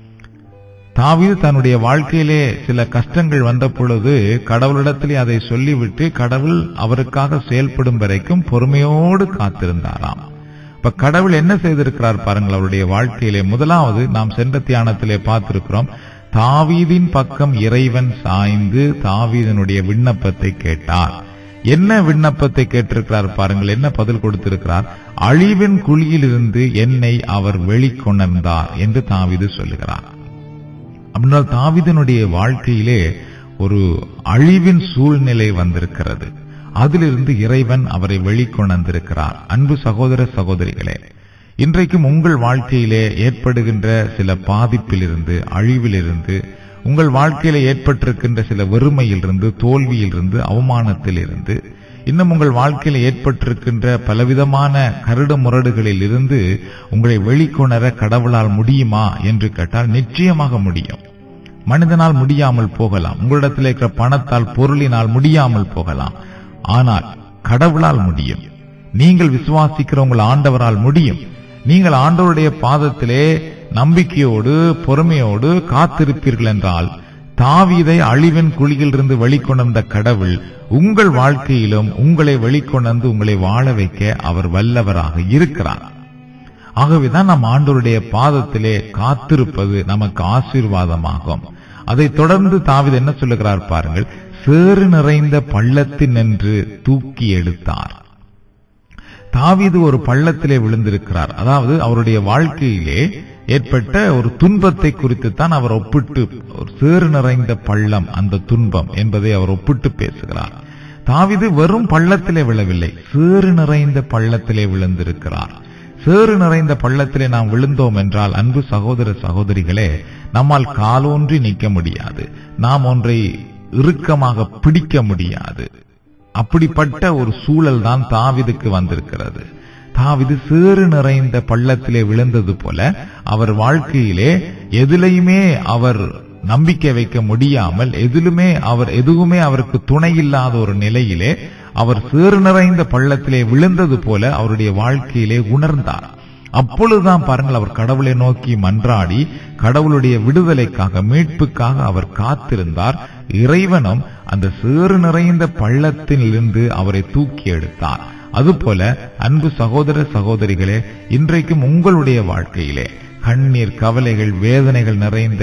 தாவீது தன்னுடைய வாழ்க்கையிலே சில கஷ்டங்கள் வந்த பொழுது கடவுளிடத்திலே அதை சொல்லிவிட்டு கடவுள் அவருக்காக செயல்படும் வரைக்கும் பொறுமையோடு காத்திருந்தாராம். இப்ப கடவுள் என்ன செய்திருக்கிறார் பாருங்கள் அவருடைய வாழ்க்கையிலே. முதலாவது நாம் சென்ற தியானத்திலே பார்த்திருக்கிறோம், தாவீதின் பக்கம் இறைவன் சாய்ந்து தாவீதினுடைய விண்ணப்பத்தை கேட்டார். என்ன விண்ணப்பத்தை கேட்டிருக்கிறார் பாருங்கள், என்ன பதில் கொடுத்திருக்கிறார். அழிவின் குழியிலிருந்து என்னை அவர் வெளிக்கொணர்ந்தார் என்று தாவீது சொல்லுகிறார். அப்படின்னா தாவீதினுடைய வாழ்க்கையிலே ஒரு அழிவின் சூழ்நிலை வந்திருக்கிறது. அதிலிருந்து இறைவன் அவரை வெளிக்கொணர்ந்திருக்கிறார். அன்பு சகோதர சகோதரிகளே, இன்றைக்கும் உங்கள் வாழ்க்கையிலே ஏற்படுகின்ற சில பாதிப்பிலிருந்து, அழிவிலிருந்து, உங்கள் வாழ்க்கையிலே ஏற்பட்டிருக்கின்ற சில வெறுமையிலிருந்து, தோல்வியிலிருந்து, அவமானத்திலிருந்து, இன்னும் உங்கள் வாழ்க்கையில் ஏற்பட்டிருக்கின்ற பலவிதமான கருடு முரடுகளில் இருந்து உங்களை வெளிக்கொணர கடவுளால் முடியுமா என்று கேட்டால் நிச்சயமாக முடியும். மனிதனால் முடியாமல் போகலாம், உங்களிடத்தில் இருக்கிற பணத்தால், பொருளினால் முடியாமல் போகலாம், ஆனால் கடவுளால் முடியும். நீங்கள் விசுவாசிக்கிற உங்கள் ஆண்டவரால் முடியும். நீங்கள் ஆண்டவருடைய பாதத்திலே நம்பிக்கையோடு பொறுமையோடு காத்திருப்பீர்கள் என்றால் தாவீதை அழிவின் குழியிலிருந்து வெளிக்கொணர்ந்த கடவுள் உங்கள் வாழ்க்கையிலும் உங்களை வெளிக்கொணர்ந்து உங்களை வாழ வைக்க அவர் வல்லவராக இருக்கிறார். ஆகவேதான் நம் ஆண்டவருடைய பாதத்திலே காத்திருப்பது நமக்கு ஆசீர்வாதமாகும். அதைத் தொடர்ந்து தாவீது என்ன சொல்லுகிறார் பாருங்கள், சேறு நிறைந்த பள்ளத்தின் என்று தூக்கி எடுத்தார். தாவீது ஒரு பள்ளத்திலே விழுந்திருக்கிறார். அதாவது அவருடைய வாழ்க்கையிலே ஏற்பட்ட ஒரு துன்பத்தை குறித்து தான் அவர் ஒப்பிட்டு, ஒரு சேறு நிறைந்த பள்ளம் அந்த துன்பம் என்பதை அவர் ஒப்பிட்டு பேசுகிறார். தாவீது வெறும் பள்ளத்திலே விழவில்லை, சேறு நிறைந்த பள்ளத்திலே விழுந்திருக்கிறார். சேறு நிறைந்த பள்ளத்திலே நாம் விழுந்தோம் என்றால் அன்பு சகோதர சகோதரிகளே, நம்மால் காலோன்றி நிற்க முடியாது. நாம் ஒன்றை இறுக்கமாக பிடிக்க முடியாது. அப்படிப்பட்ட ஒரு சூழல் தான் தாவீதுக்கு வந்திருக்கிறது. தாவீது சேறு நிறைந்த பள்ளத்திலே விழுந்தது போல அவர் வாழ்க்கையிலே எதிலையுமே அவர் நம்பிக்கை வைக்க முடியாமல், எதிலுமே அவர் எதுவுமே அவருக்கு துணை இல்லாத ஒரு நிலையிலே அவர் சேறு நிறைந்த பள்ளத்திலே விழுந்தது போல அவருடைய வாழ்க்கையிலே உணர்ந்தார். அப்பொழுதுதான் பாருங்கள், அவர் கடவுளை நோக்கி மன்றாடி கடவுளுடைய விடுதலைக்காக, மீட்புக்காக அவர் காத்திருந்தார். இறைவனும் அந்த சேறு நிறைந்த பள்ளத்திலிருந்து அவரை தூக்கி எடுத்தார். அதுபோல அன்பு சகோதர சகோதரிகளே, இன்றைக்கும் உங்களுடைய வாழ்க்கையிலே கண்ணீர், கவலைகள், வேதனைகள் நிறைந்த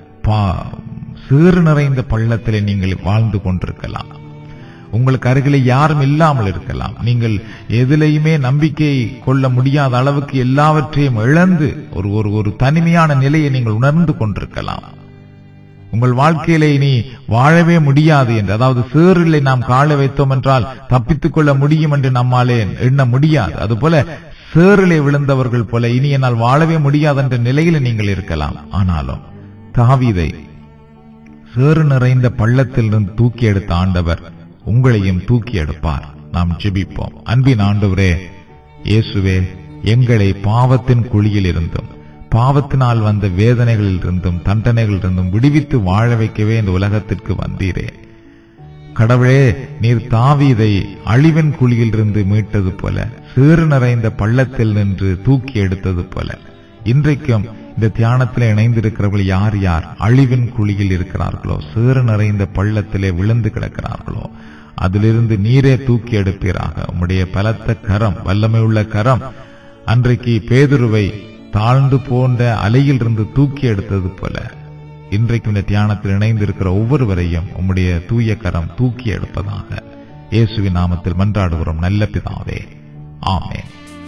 சேறு நிறைந்த பள்ளத்திலே நீங்கள் வாழ்ந்து கொண்டிருக்கலாம். உங்களுக்கு அருகிலே யாரும் இல்லாமல் இருக்கலாம். நீங்கள் எதிலையுமே நம்பிக்கை கொள்ள முடியாத அளவுக்கு எல்லாவற்றையும் இழந்து ஒரு ஒரு ஒரு தனிமையான நிலையை நீங்கள் உணர்ந்து கொண்டிருக்கலாம். உங்கள் வாழ்க்கையிலே இனி வாழவே முடியாது என்று, அதாவது சேறிலே நாம் கால வைத்தோம் என்றால் தப்பித்துக் கொள்ள முடியும் என்று நம்மாலே எண்ண முடியாது. அதுபோல சேறிலே விழுந்தவர்கள் போல இனி என்னால் வாழவே முடியாது என்ற நிலையில நீங்கள் இருக்கலாம். ஆனாலும் தாவீதை சேறு நிறைந்த பள்ளத்திலிருந்து தூக்கி எடுத்த ஆண்டவர் உங்களையும் தூக்கி எடுப்பார். நாம் ஜெபிப்போம். அன்பின் ஆண்டவரே இயேசுவே, எங்களை பாவத்தின் குழியில் இருந்தும் பாவத்தினால் வந்த வேதனைகளில் இருந்தும் தண்டனைகளில் இருந்தும் விடுவித்து வாழ வைக்கவே இந்த உலகத்திற்கு வந்தீரே. கடவுளே, நீர் தாவீதை அழிவின் குழியில் இருந்து மீட்டது போல, சேறு நிறைந்த பள்ளத்தில் நின்று தூக்கி எடுத்தது போல, இன்றைக்கும் இந்த தியானத்தில் இணைந்திருக்கிறவர்கள் யார் யார் அழிவின் குழியில் இருக்கிறார்களோ, சேறு நிறைந்த பள்ளத்திலே விழுந்து கிடக்கிறார்களோ, அதிலிருந்து நீரே தூக்கி எடுப்பீராக. உம்முடைய பலத்த கரம், வல்லமையுள்ள கரம் அன்றைக்கு பேதுருவை தாழ்ந்து போன்ற அலையில் இருந்து தூக்கி எடுத்தது போல, இன்றைக்கு இந்த தியானத்தில் இணைந்திருக்கிற ஒவ்வொருவரையும் உம்முடைய தூய கரம் தூக்கி எடுப்பதாக. இயேசுவின் நாமத்தில் மன்றாடுகிறோம் நல்ல பிதாவே, ஆமென்.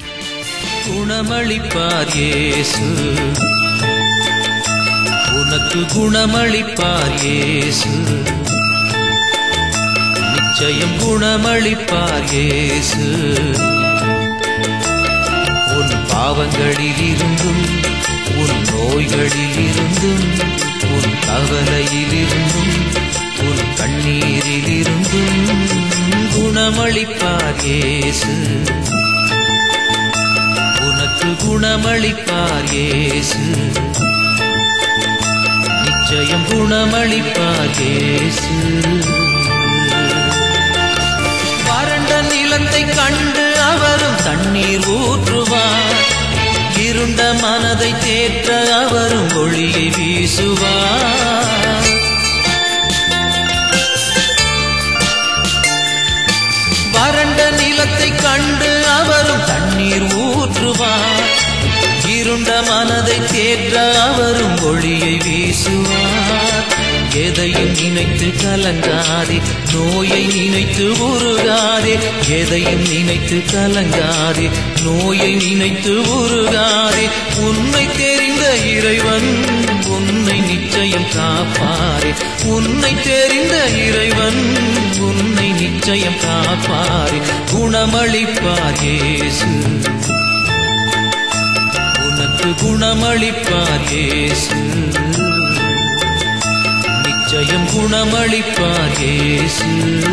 குணமளிப்பார் இயேசு, உனக்கு குணமளிப்பார் இயேசு, நிச்சயம் குணமளிப்பார் இயேசு. உன் பாவங்களில் இருந்தும், உன் நோய்களில் இருந்தும், உன் கவலையில் இருந்தும், உன் கண்ணீரில் இருந்தும் குணமளிப்பார் இயேசு. உனக்கு குணமளிப்பார் இயேசு, நிச்சயம் குணமளிப்பார் இயேசு. வறண்ட நிலத்தை கண்டு அவரும் தண்ணீர் ஊற்றுவார், இருண்ட மனதை தேற்ற அவரும் ஒளியை வீசுவார். வறண்ட நிலத்தை கண்டு அவரும் தண்ணீர் ஊற்றுவார், இருண்ட மனதை தேற்ற அவரும் ஒளியை வீசுவார். எதையும் நினைத்து கலங்காதே, நோயை நினைத்து உருகாதே. எதையும் நினைத்து கலங்காதே, நோயை நினைத்து உருகாதே. உன்னை தெரிந்த இறைவன் உன்னை நிச்சயம் காப்பாரே. உன்னை தெரிந்த இறைவன் உன்னை நிச்சயம் காப்பாரே. குணமளிப்பார் இயேசு, உனக்கு குணமளிப்பார் இயேசு, நிச்சயம் குணமளிப்பார் இயேசு.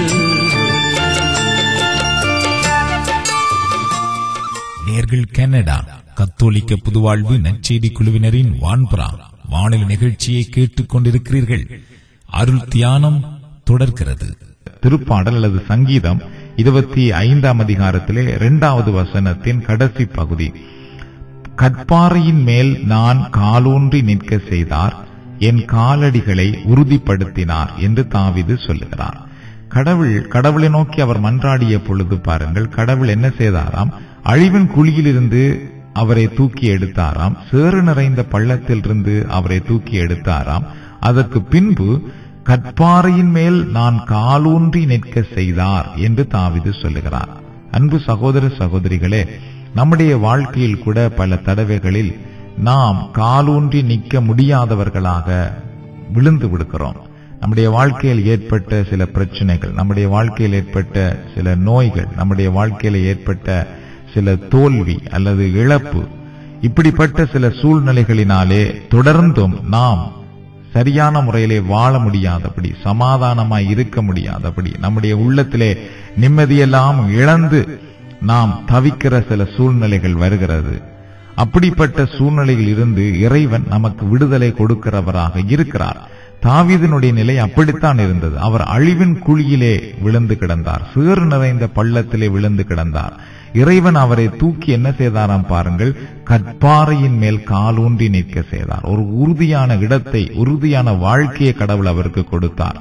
நேர்கள் கனடா கத்தோலிக்க புதுவாழ்வு நற்செய்தி குழுவினரின் வான்புறா வானொலி நிகழ்ச்சியை கேட்டுக் கொண்டிருக்கிறீர்கள். அருள் தியானம் தொடர்கிறது. திருப்பாடல் அல்லது சங்கீதம் இருபத்தி ஐந்தாம் அதிகாரத்திலே இரண்டாவது வசனத்தின் கடைசி பகுதி, கற்பாறையின் மேல் நான் காலூன்றி நிற்க செய்தார், என் காலடிகளை உறுதிப்படுத்தினார் என்று தாவீது சொல்லுகிறார். கடவுள் கடவுளை நோக்கி அவர் மன்றாடிய பொழுது பாருங்கள், கடவுள் என்ன செய்தாராம்? அழிவின் குழியிலிருந்து அவரை தூக்கி எடுத்தாராம், சேறு நிறைந்த பள்ளத்திலிருந்து அவரை தூக்கி எடுத்தாராம். அதற்கு பின்பு கற்பாறையின் மேல் நான் காலூன்றி நிற்க செய்தார் என்று தாவீது சொல்லுகிறார். அன்பு சகோதர சகோதரிகளே, நம்முடைய வாழ்க்கையில் கூட பல தடவைகளில் நாம் காலூன்றி நிற்க முடியாதவர்களாக விழுந்து விடுகிறோம். நம்முடைய வாழ்க்கையில் ஏற்பட்ட சில பிரச்சனைகள், நம்முடைய வாழ்க்கையில் ஏற்பட்ட சில நோய்கள், நம்முடைய வாழ்க்கையில் ஏற்பட்ட சில தோல்வி அல்லது இழப்பு, இப்படிப்பட்ட சில சூழ்நிலைகளினாலே தொடர்ந்தும் நாம் சரியான முறையிலே வாழ முடியாதபடி, சமாதானமாய் இருக்க முடியாதபடி, நம்முடைய உள்ளத்திலே நிம்மதியெல்லாம் இழந்து நாம் தவிக்கிற சில சூழ்நிலைகள் வருகிறது. அப்படிப்பட்ட சூழ்நிலையில் இருந்து இறைவன் நமக்கு விடுதலை கொடுக்கிறவராக இருக்கிறார். தாவீதினுடைய நிலை அப்படித்தான் இருந்தது. அவர் அழிவின் குழியிலே விழுந்து கிடந்தார், சேறு நிறைந்த பள்ளத்திலே விழுந்து கிடந்தார். இறைவன் அவரை தூக்கி என்ன செய்தாராம் பாருங்கள், கற்பாறையின் மேல் காலூன்றி நிற்க செய்தார். ஒரு உறுதியான இடத்தை, உறுதியான வாழ்க்கையை கடவுள் அவருக்கு கொடுத்தார்.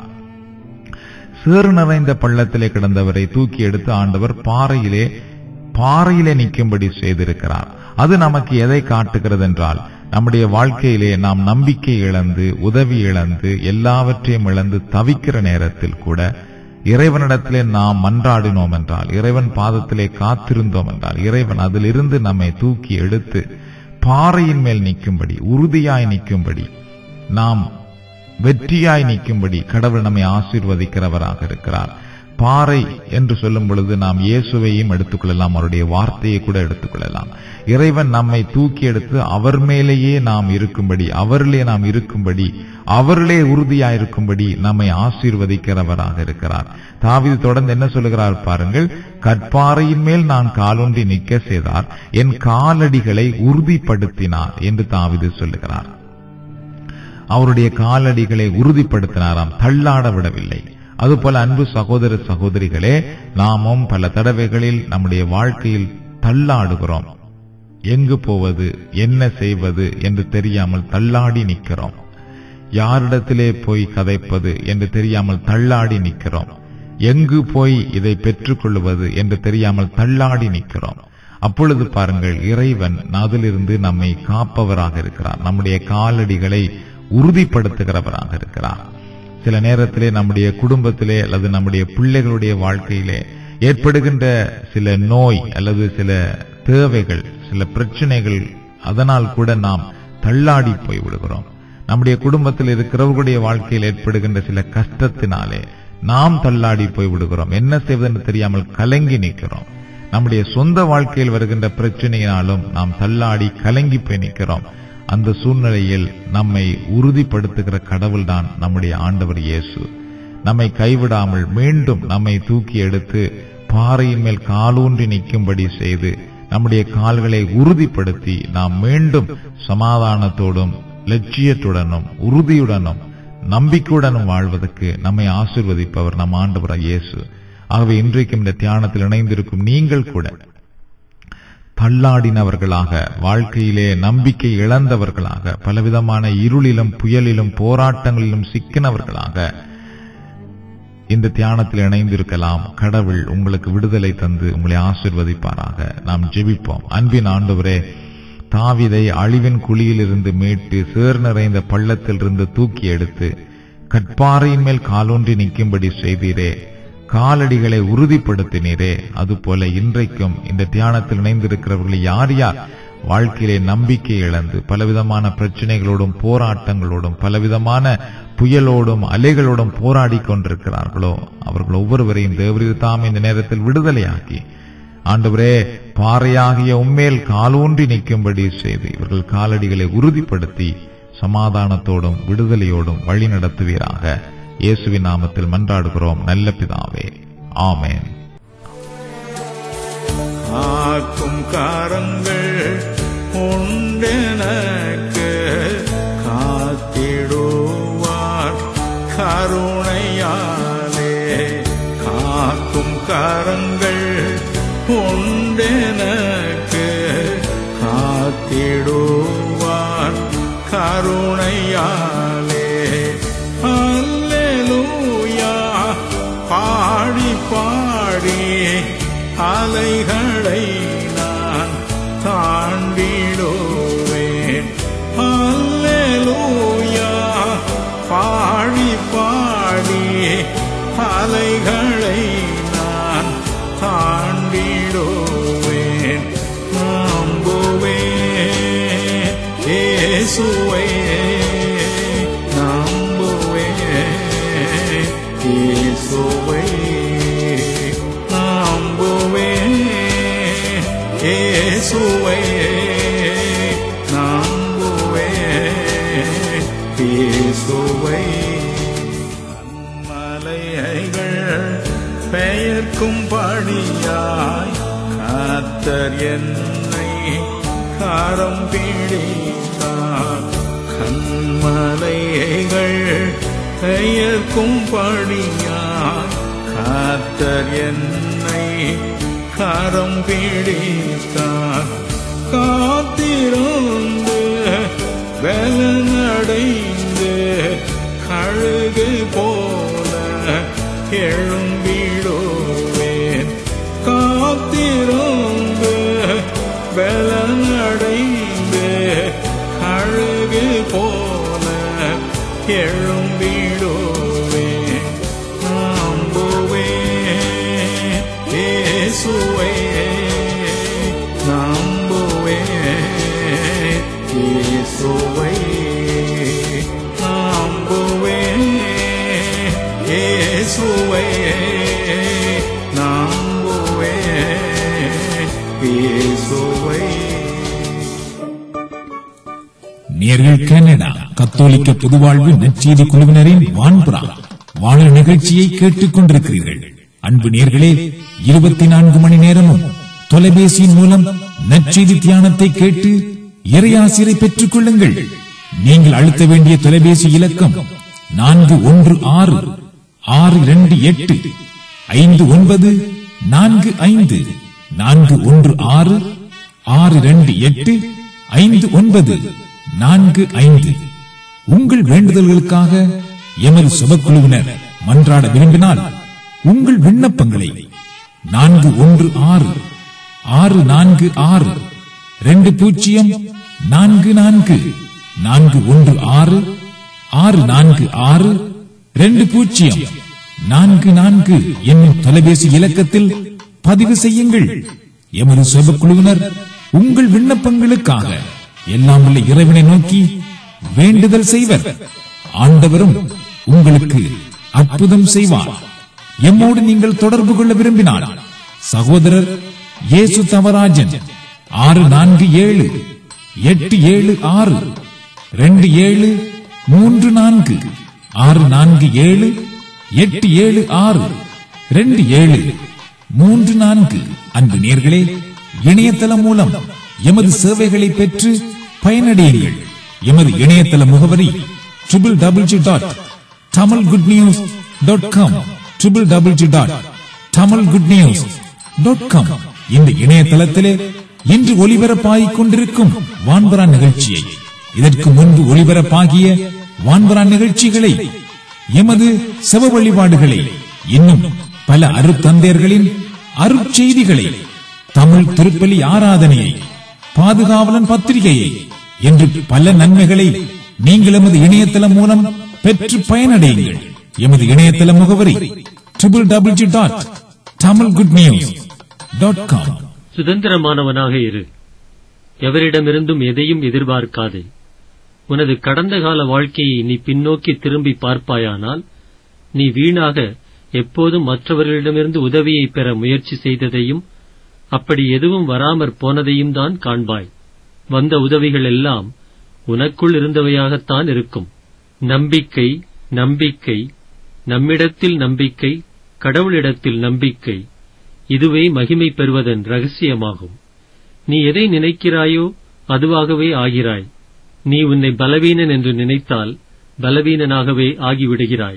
சேறு நிறைந்த பள்ளத்திலே கிடந்தவரை தூக்கி எடுத்து ஆண்டவர் பாறையிலே பாறையிலே நிற்கும்படி செய்திருக்கிறார். அது நமக்கு எதை காட்டுகிறது என்றால், நம்முடைய வாழ்க்கையிலே நாம் நம்பிக்கை இழந்து, உதவி இழந்து, எல்லாவற்றையும் இழந்து தவிக்கிற நேரத்தில் கூட இறைவனிடத்திலே நாம் மன்றாடினோம் என்றால், இறைவன் பாதத்திலே காத்திருந்தோம் என்றால், இறைவன் அதிலிருந்து நம்மை தூக்கி எடுத்து பாறையின் மேல் நிற்கும்படி, உறுதியாய் நிற்கும்படி, நாம் வெற்றியாய் நிற்கும்படி கடவுள் நம்மை ஆசீர்வதிக்கிறவராக இருக்கிறார். பாறை என்று சொல்லும் பொழுது நாம் இயேசுவையும் எடுத்துக்கொள்ளலாம், அவருடைய வார்த்தையை கூட எடுத்துக்கொள்ளலாம். இறைவன் நம்மை தூக்கி எடுத்து அவர் மேலேயே நாம் இருக்கும்படி, அவரிலே நாம் இருக்கும்படி, அவரிலே உறுதியாயிருக்கும்படி நம்மை ஆசீர்வதிக்கிறவராக இருக்கிறார். தாவீது தொடர்ந்து என்ன சொல்லுகிறார் பாருங்கள், கற்பாறையின் மேல் நான் காலூன்றி நிற்க செய்தார், என் காலடிகளை உறுதிப்படுத்தினார் என்று தாவீது சொல்லுகிறார். அவருடைய காலடிகளை உறுதிப்படுத்தினாராம், தள்ளாட விடவில்லை. அதுபோல அன்பு சகோதர சகோதரிகளே, நாமும் பல தடவைகளில் நம்முடைய வாழ்க்கையில் தள்ளாடுகிறோம். எங்கு போவது, என்ன செய்வது என்று தெரியாமல் தள்ளாடி நிற்கிறோம். யாரிடத்திலே போய் கதைப்பது என்று தெரியாமல் தள்ளாடி நிற்கிறோம். எங்கு போய் இதை பெற்றுக் கொள்வது என்று தெரியாமல் தள்ளாடி நிற்கிறோம். அப்பொழுது பாருங்கள், இறைவன் அதிலிருந்து நம்மை காப்பவராக இருக்கிறார், நம்முடைய காலடிகளை உறுதிப்படுத்துகிறவராக இருக்கிறார். சில நேரத்திலே நம்முடைய குடும்பத்திலே அல்லது நம்முடைய பிள்ளைகளுடைய வாழ்க்கையிலே ஏற்படுகின்ற சில நோய் அல்லது சில தேவைகள், சில பிரச்சனைகள், அதனால் கூட நாம் தள்ளாடி போய் விடுகிறோம். நம்முடைய குடும்பத்தில் இருக்கிறவர்களுடைய வாழ்க்கையில் ஏற்படுகின்ற சில கஷ்டத்தினாலே நாம் தள்ளாடி போய் விடுகிறோம். என்ன செய்வதென்று தெரியாமல் கலங்கி நிற்கிறோம். நம்முடைய சொந்த வாழ்க்கையில் வருகின்ற பிரச்சனையினாலும் நாம் தள்ளாடி கலங்கி போய் நிற்கிறோம். அந்த சூழ்நிலையில் நம்மை உறுதிப்படுத்துகிற கடவுள்தான் நம்முடைய ஆண்டவர் இயேசு. நம்மை கைவிடாமல் மீண்டும் நம்மை தூக்கி எடுத்து பாறையின் மேல் காலூன்றி நிற்கும்படி செய்து நம்முடைய கால்களை உறுதிப்படுத்தி நாம் மீண்டும் சமாதானத்தோடும் லட்சியத்துடனும் உறுதியுடனும் நம்பிக்கையுடனும் வாழ்வதற்கு நம்மை ஆசீர்வதிப்பவர் நம் ஆண்டவர் இயேசு. ஆகவே இன்றைக்கும் இந்த தியானத்தில் இணைந்திருக்கும் நீங்கள் கூட தள்ளாடினவர்களாக, வாழ்க்கையிலே நம்பிக்கை இழந்தவர்களாக, பலவிதமான இருளிலும் புயலிலும் போராட்டங்களிலும் சிக்கினவர்களாக இந்த தியானத்தில் இணைந்திருக்கலாம். கடவுள் உங்களுக்கு விடுதலை தந்து உங்களை ஆசீர்வதிப்பாராக. நாம் ஜெபிப்போம். அன்பின் ஆண்டவரே, தாவீதை அழிவின் குழியிலிருந்து மீட்டு சேர் நிறைந்த பள்ளத்திலிருந்து தூக்கி எடுத்து கற்பாறையின் மேல் காலூன்றி நிற்கும்படி செய்தீரே, காலடிகளை உறுதிப்படுத்தினீரே. அதுபோல இன்றைக்கும் இந்த தியானத்தில் இணைந்திருக்கிறவர்கள் யார் யார் வாழ்க்கையிலே நம்பிக்கை இழந்து பலவிதமான பிரச்சனைகளோடும் போராட்டங்களோடும் பலவிதமான புயலோடும் அலைகளோடும் போராடி கொண்டிருக்கிறார்களோ அவர்கள் ஒவ்வொருவரையும் தேவரீர் தாம் இந்த நேரத்தில் விடுதலையாக்கி, ஆண்டவரே, பாறையாகிய உம்மேல் காலூன்றி நிற்கும்படி செய்து இவர்கள் காலடிகளை உறுதிப்படுத்தி சமாதானத்தோடும் விடுதலையோடும் வழி நடத்துவீராக. இயேசுவின் நாமத்தில் மன்றாடுகிறோம் நல்ல பிதாவே, ஆமென். காக்கும் கரங்கள் உண்டெனக்கு காத்திடுவார் கருணையாலே. காக்கும் கரங்கள் உண்டெனக்கு காத்திடுவார் கருணையாலே. அல்லேலூயா பாடி பாடி அலைகளை நான் தாண்டிடுவேன். அல்லேலூயா பாடி பாடி அலைகளை நான் தாண்டிடுவேன். நம்புவேன் இயேசுவை, நம்புவேன் இயேசுவை, நம்புவேன் இயேசுவை, நம்புவேன் இயேசுவை. படியாய் கர்த்தர் என்னை கரம் பிடித்தார். கண்மலைகள் பெயர்க்கும் படியாய் கர்த்தர் என்னை கரம் பிடித்தார். காத்திருந்து பலனடைந்து கழுகு போல எழும்பிடுவேன். காத்திருந்து பலனடைந்து கழுகு போல எழும்பிடுவேன். நம்புவேன் இயேசுவே, நம்புவேன் இயேசுவை, நம்புவேன் இயேசுவை, நம்புவேன் இயேசுவை. நேர்கள் கனடா கத்தோலிக்க பொதுவாழ்வு நற்செய்தி குழுவினரின் வான்புறா வானொலி நிகழ்ச்சியை கேட்டுக் கொண்டிருக்கிறீர்கள். அன்பு நேர்களே, இருபத்தி நான்கு மணி நேரமும் தொலைபேசியின் மூலம் நற்செய்தி தியானத்தை கேட்டு இறையாசிரை பெற்றுக் கொள்ளுங்கள். நீங்கள் அழுத்த வேண்டிய தொலைபேசி இலக்கம் நான்கு ஒன்று ஆறு ஆறு இரண்டு எட்டு ஐந்து ஒன்பது நான்கு ஐந்து நான்கு ஒன்று ஆறு ஆறு இரண்டு எட்டு ஐந்து ஒன்பது நான்கு ஐந்து. உங்கள் வேண்டுதல்களுக்காக எமது சபக்குழுவினர் மன்றாட விரும்பினால் உங்கள் விண்ணப்பங்களை நான்கு ஒன்று ஆறு ஆறு நான்கு ஆறு ரெண்டு பூஜ்ஜியம் நான்கு நான்கு நான்கு ஒன்று ஆறு ஆறு நான்கு ஆறு ரெண்டு பூஜ்ஜியம் நான்கு நான்கு என்னும் தொலைபேசி இலக்கத்தில் பதிவு செய்யுங்கள். எமது சபக்குழுவினர் உங்கள் விண்ணப்பங்களுக்காக எல்லாம் உள்ள இறைவனை நோக்கி வேண்டுதல் செய்வர். ஆண்டவரும் உங்களுக்கு அற்புதம் செய்வார். எம்மோடு நீங்கள் தொடர்பு கொள்ள விரும்பினால் சகோதரர் இயேசு தவராஜன் ஆறு நான்கு ஏழு எட்டு ஏழு ஆறு ரெண்டு ஏழு மூன்று நான்கு ஆறு நான்கு ஏழு எட்டு ஏழு ஆறு ரெண்டு ஏழு மூன்று நான்கு. அன்பு நேர்களே, இணையதளம் மூலம் எமது சேவைகளை பெற்று பயனடையுங்கள். எமது இணையதள முகவரி triple double G dot Tamil good news dot com triple double G dot Tamil good news dot com. இந்த இணையதளத்திலே இன்று ஒளிபரப்பாகிக் கொண்டிருக்கும் வான்பரா நிகழ்ச்சியை, இதற்கு முன்பு ஒளிபரப்பாகிய வான்பரா நிகழ்ச்சிகளை, எமது செவ வழிபாடுகளை, இன்னும் பல அருத்தந்தையர்களின் அருட்செய்திகளை, தமிழ் திருப்பலி ஆராதனையை, பாதுகாவலன் பத்திரிகையை என்று பல நன்மைகளை நீங்கள் எமது இணையதளம் மூலம் பெற்று பயனடையுங்கள். எமது இணையதள முகவரி triple double G dot Tamil good news dot com. சுதந்திரமானவனாக இரு. எவரிடமிருந்தும் எதையும் எதிர்பார்க்காதே. உனது கடந்த கால வாழ்க்கையை நீ பின்னோக்கி திரும்பி பார்ப்பாயானால், நீ வீணாக எப்போதும் மற்றவர்களிடமிருந்து உதவியை பெற முயற்சி செய்ததையும் அப்படி எதுவும் வராமற் போனதையும் தான் காண்பாய். வந்த உதவிகள் எல்லாம் உனக்குள் இருந்தவையாகத்தான் இருக்கும். நம்பிக்கை, நம்பிக்கை, நம்மிடத்தில் நம்பிக்கை, கடவுளிடத்தில் நம்பிக்கை, இதுவே மகிமை பெறுவதன் ரகசியமாகும். நீ எதை நினைக்கிறாயோ அதுவாகவே ஆகிறாய். நீ உன்னை பலவீனன் என்று நினைத்தால் பலவீனனாகவே ஆகிவிடுகிறாய்.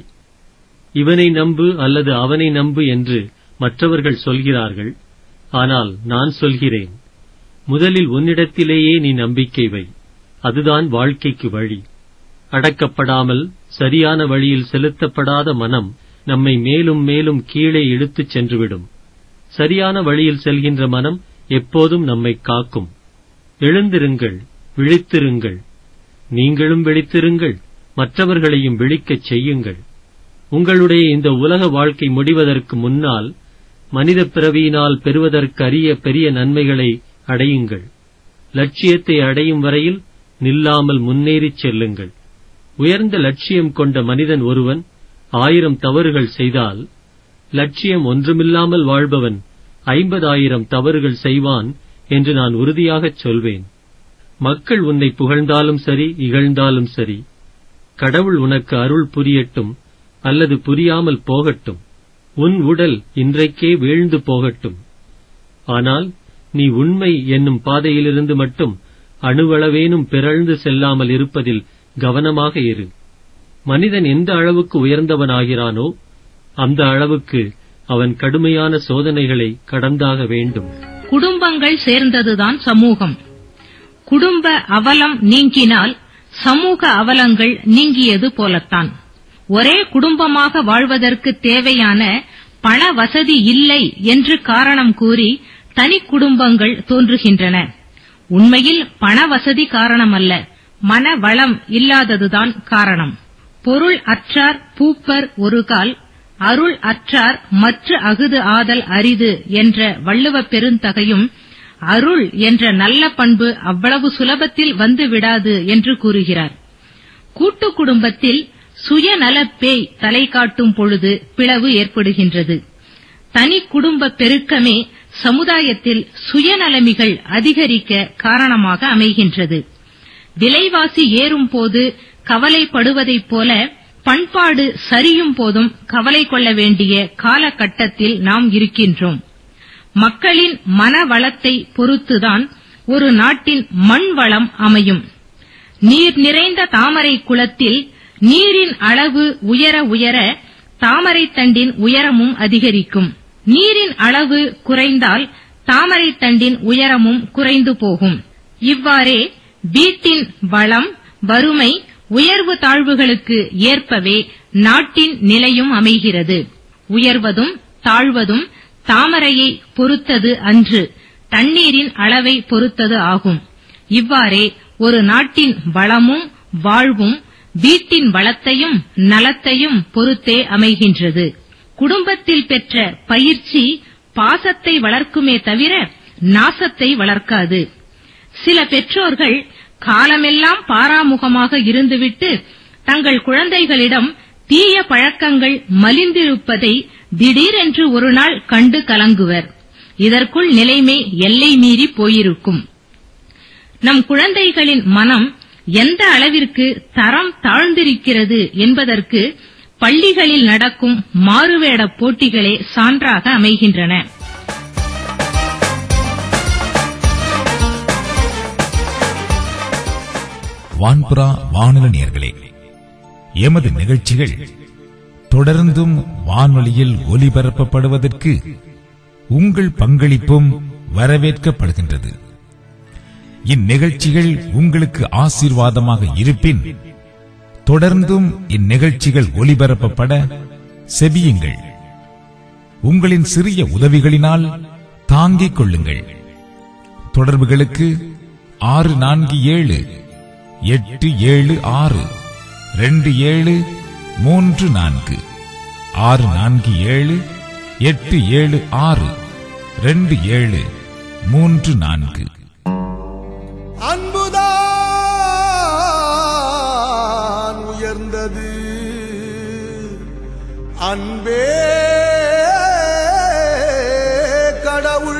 இவனை நம்பு அல்லது அவனை நம்பு என்று மற்றவர்கள் சொல்கிறார்கள். ஆனால் நான் சொல்கிறேன், முதலில் உன்னிடத்திலேயே நீ நம்பிக்கை வை. அதுதான் வாழ்க்கைக்கு வழி. அடக்கப்படாமல் சரியான வழியில் செலுத்தப்படாத மனம் நம்மை மேலும் மேலும் கீழே இழுத்துச் சென்றுவிடும். சரியான வழியில் செல்கின்ற மனம் எப்போதும் நம்மை காக்கும். எழுந்திருங்கள், விழித்திருங்கள். நீங்களும் விழித்திருங்கள், மற்றவர்களையும் விழிக்கச் செய்யுங்கள். உங்களுடைய இந்த உலக வாழ்க்கை முடிவதற்கு முன்னால் மனித பிறவியினால் பெறுவதற்கு அரிய பெரிய நன்மைகளை அடையுங்கள். லட்சியத்தை அடையும் வரையில் நில்லாமல் முன்னேறிச் செல்லுங்கள். உயர்ந்த லட்சியம் கொண்ட மனிதன் ஒருவன் ஆயிரம் தவறுகள் செய்தால், லட்சியம் ஒன்றுமில்லாமல் வாழ்பவன் ஐம்பதாயிரம் தவறுகள் செய்வான் என்று நான் உறுதியாகச் சொல்வேன். மக்கள் உன்னை புகழ்ந்தாலும் சரி, இகழ்ந்தாலும் சரி, கடவுள் உனக்கு அருள் புரியட்டும் அல்லது புரியாமல் போகட்டும். உன் உடல் இன்றைக்கே வீழ்ந்து போகட்டும். ஆனால் நீ உண்மை என்னும் பாதையிலிருந்து மட்டும் அணுவளவேனும் பிறழ்ந்து செல்லாமல் இருப்பதில் கவனமாக இரு. மனிதன் எந்த அளவுக்கு உயர்ந்தவனாகிறானோ அந்த அளவுக்கு அவன் கடுமையான சோதனைகளை கடந்தாக வேண்டும். குடும்பங்கள் சேர்ந்ததுதான் சமூகம். குடும்ப அவலம் நீங்கினால் சமூக அவலங்கள் நீங்கியது போலத்தான். ஒரே குடும்பமாக வாழ்வதற்கு தேவையான பண வசதி இல்லை என்று காரணம் கூறி தனி குடும்பங்கள் தோன்றுகின்றன. உண்மையில் பண வசதி காரணமல்ல, மன வளம் இல்லாததுதான் காரணம். பொருள் அற்றார் பூப்பர் ஒரு கால், அருள் அற்றார் மற்ற அகுது ஆதல் அரிது என்ற வள்ளுவ பெருந்தகையும் அருள் என்ற நல்ல பண்பு அவ்வளவு சுலபத்தில் வந்து விடாது என்று கூறுகிறார். கூட்டு குடும்பத்தில் சுயநலப் பேய் தலை காட்டும் பொழுது பிளவு ஏற்படுகின்றது. தனி குடும்ப பெருக்கமே சமுதாயத்தில் சுயநலமிகள் அதிகரிக்க காரணமாக அமைகின்றது. விலைவாசி ஏறும் போது கவலைப்படுவதைப் போல பண்பாடு சரியும் போதும் கவலை கொள்ள வேண்டிய காலகட்டத்தில் நாம் இருக்கின்றோம். மக்களின் மன வளத்தை பொறுத்துதான் ஒரு நாட்டின் மண் வளம் அமையும். நீர் நிறைந்த தாமரை குளத்தில் நீரின் அளவு உயர உயர தாமரை தண்டின் உயரமும் அதிகரிக்கும். நீரின் அளவு குறைந்தால் தாமரை தண்டின் உயரமும் குறைந்து போகும். இவ்வாறே வீட்டின் வளம், வறுமை, உயர்வு தாழ்வுகளுக்கு ஏற்பவே நாட்டின் நிலையும் அமைகிறது. உயர்வதும் தாழ்வதும் தாமரையை பொறுத்தது அன்று, தண்ணீரின் அளவை பொறுத்தது ஆகும். இவ்வாறே ஒரு நாட்டின் வளமும் வாழ்வும் வீட்டின் வளத்தையும் நலத்தையும் பொறுத்தே அமைகின்றது. குடும்பத்தில் பெற்ற பயிற்சி பாசத்தை வளர்க்குமே தவிர நாசத்தை வளர்க்காது. சில பெற்றோர்கள் காலமெல்லாம் பாராமுகமாக இருந்துவிட்டு தங்கள் குழந்தைகளிடம் தீய பழக்கங்கள் மலிந்திருப்பதை திடீரென்று ஒரு நாள் கண்டு கலங்குவர். இதற்குள் நிலைமை எல்லை மீறி போயிருக்கும். நம் குழந்தைகளின் மனம் எந்த அளவிற்கு தரம் தாழ்ந்திருக்கிறது என்பதற்கு பள்ளிகளில் நடக்கும் மாறுவேட போட்டிகளே சான்றாக அமைகின்றன. வான்புறா வானொலி நேயர்களே, எமது நிகழ்ச்சிகள் தொடர்ந்தும் வானொலியில் ஒலிபரப்பப்படுவதற்கு உங்கள் பங்களிப்பும் வரவேற்கப்படுகின்றது. இந்நிகழ்ச்சிகள் உங்களுக்கு ஆசீர்வாதமாக இருப்பின் தொடர்ந்தும் இந்நிகழ்ச்சிகள் ஒலிபரப்பப்பட செபியுங்கள். உங்களின் சிறிய உதவிகளினால் தாங்கிக் கொள்ளுங்கள். தொடர்புகளுக்கு ஆறு நான்கு ஏழு எட்டு ஏழு ஆறு ரெண்டு ஏழு மூன்று நான்கு ஆறு நான்கு ஏழு எட்டு ஏழு ஆறு ரெண்டு ஏழு மூன்று நான்கு. அன்புதான் உயர்ந்தது, அன்பே கடவுள்.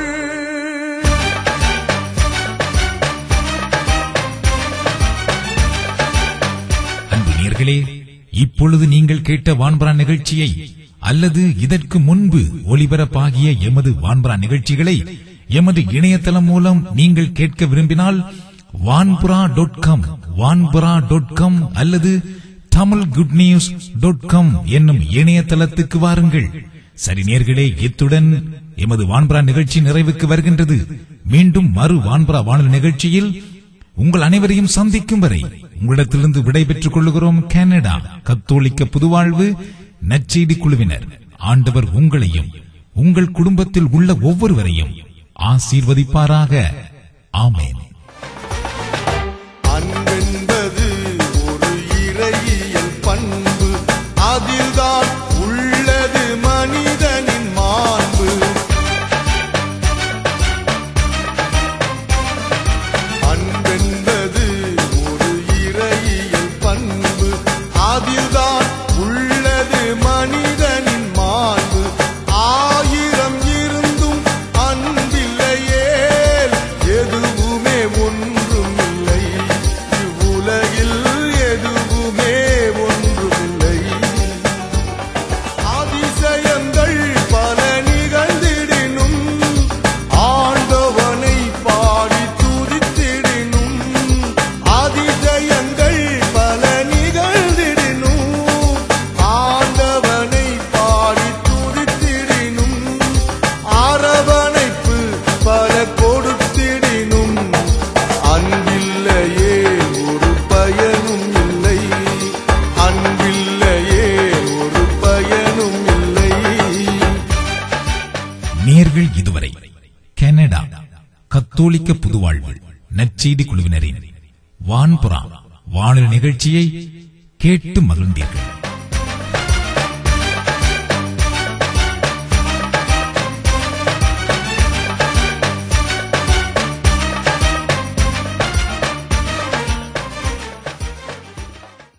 அன்பு நேயர்களே, இப்பொழுது நீங்கள் கேட்ட வான்பரா நிகழ்ச்சியை அல்லது இதற்கு முன்பு ஒலிபரப்பாகிய எமது வான்பரா நிகழ்ச்சிகளை எமது இணையதளம் மூலம் நீங்கள் கேட்க விரும்பினால் வான்புரா டாட் காம் வான்புரா டாட் காம் அல்லது Tamil good news dot com என்னும் இணையதளத்துக்கு வாருங்கள். சரி நேயர்களே, இத்துடன் எமது வான்புரா நிகழ்ச்சி நிறைவுக்கு வருகின்றது. மீண்டும் மறு வான்புரா வானொலி நிகழ்ச்சியில் உங்கள் அனைவரையும் சந்திக்கும் வரை உங்களிடத்திலிருந்து விடைபெற்றுக் கொள்ளுகிறோம். கனடா கத்தோலிக்க புதுவாழ்வு நற்செய்தி குழுவினர். ஆண்டவர் உங்களையும் உங்கள் குடும்பத்தில் உள்ள ஒவ்வொருவரையும் ஆசீர்வதிப்பாராக. ஆமென். அன்பென்பது ஒரு இறையியல் பண்பு, அதில்தான் உள்ளது மனிதனின் மாண்பு. அன்பென்பது ஒரு இறையியல் பண்பு, அதில்தான் உள்ளது மனிதனின் மாண்பு. ஆயிரம் இருந்தும் அன்பில்லையே எதுவுமே கத்தோலிக்க புதுவாழ்வு நற்செய்தி குழுவினரின் வான்புறா வானொலி நிகழ்ச்சியை கேட்டு மகிழ்ந்தீர்கள்.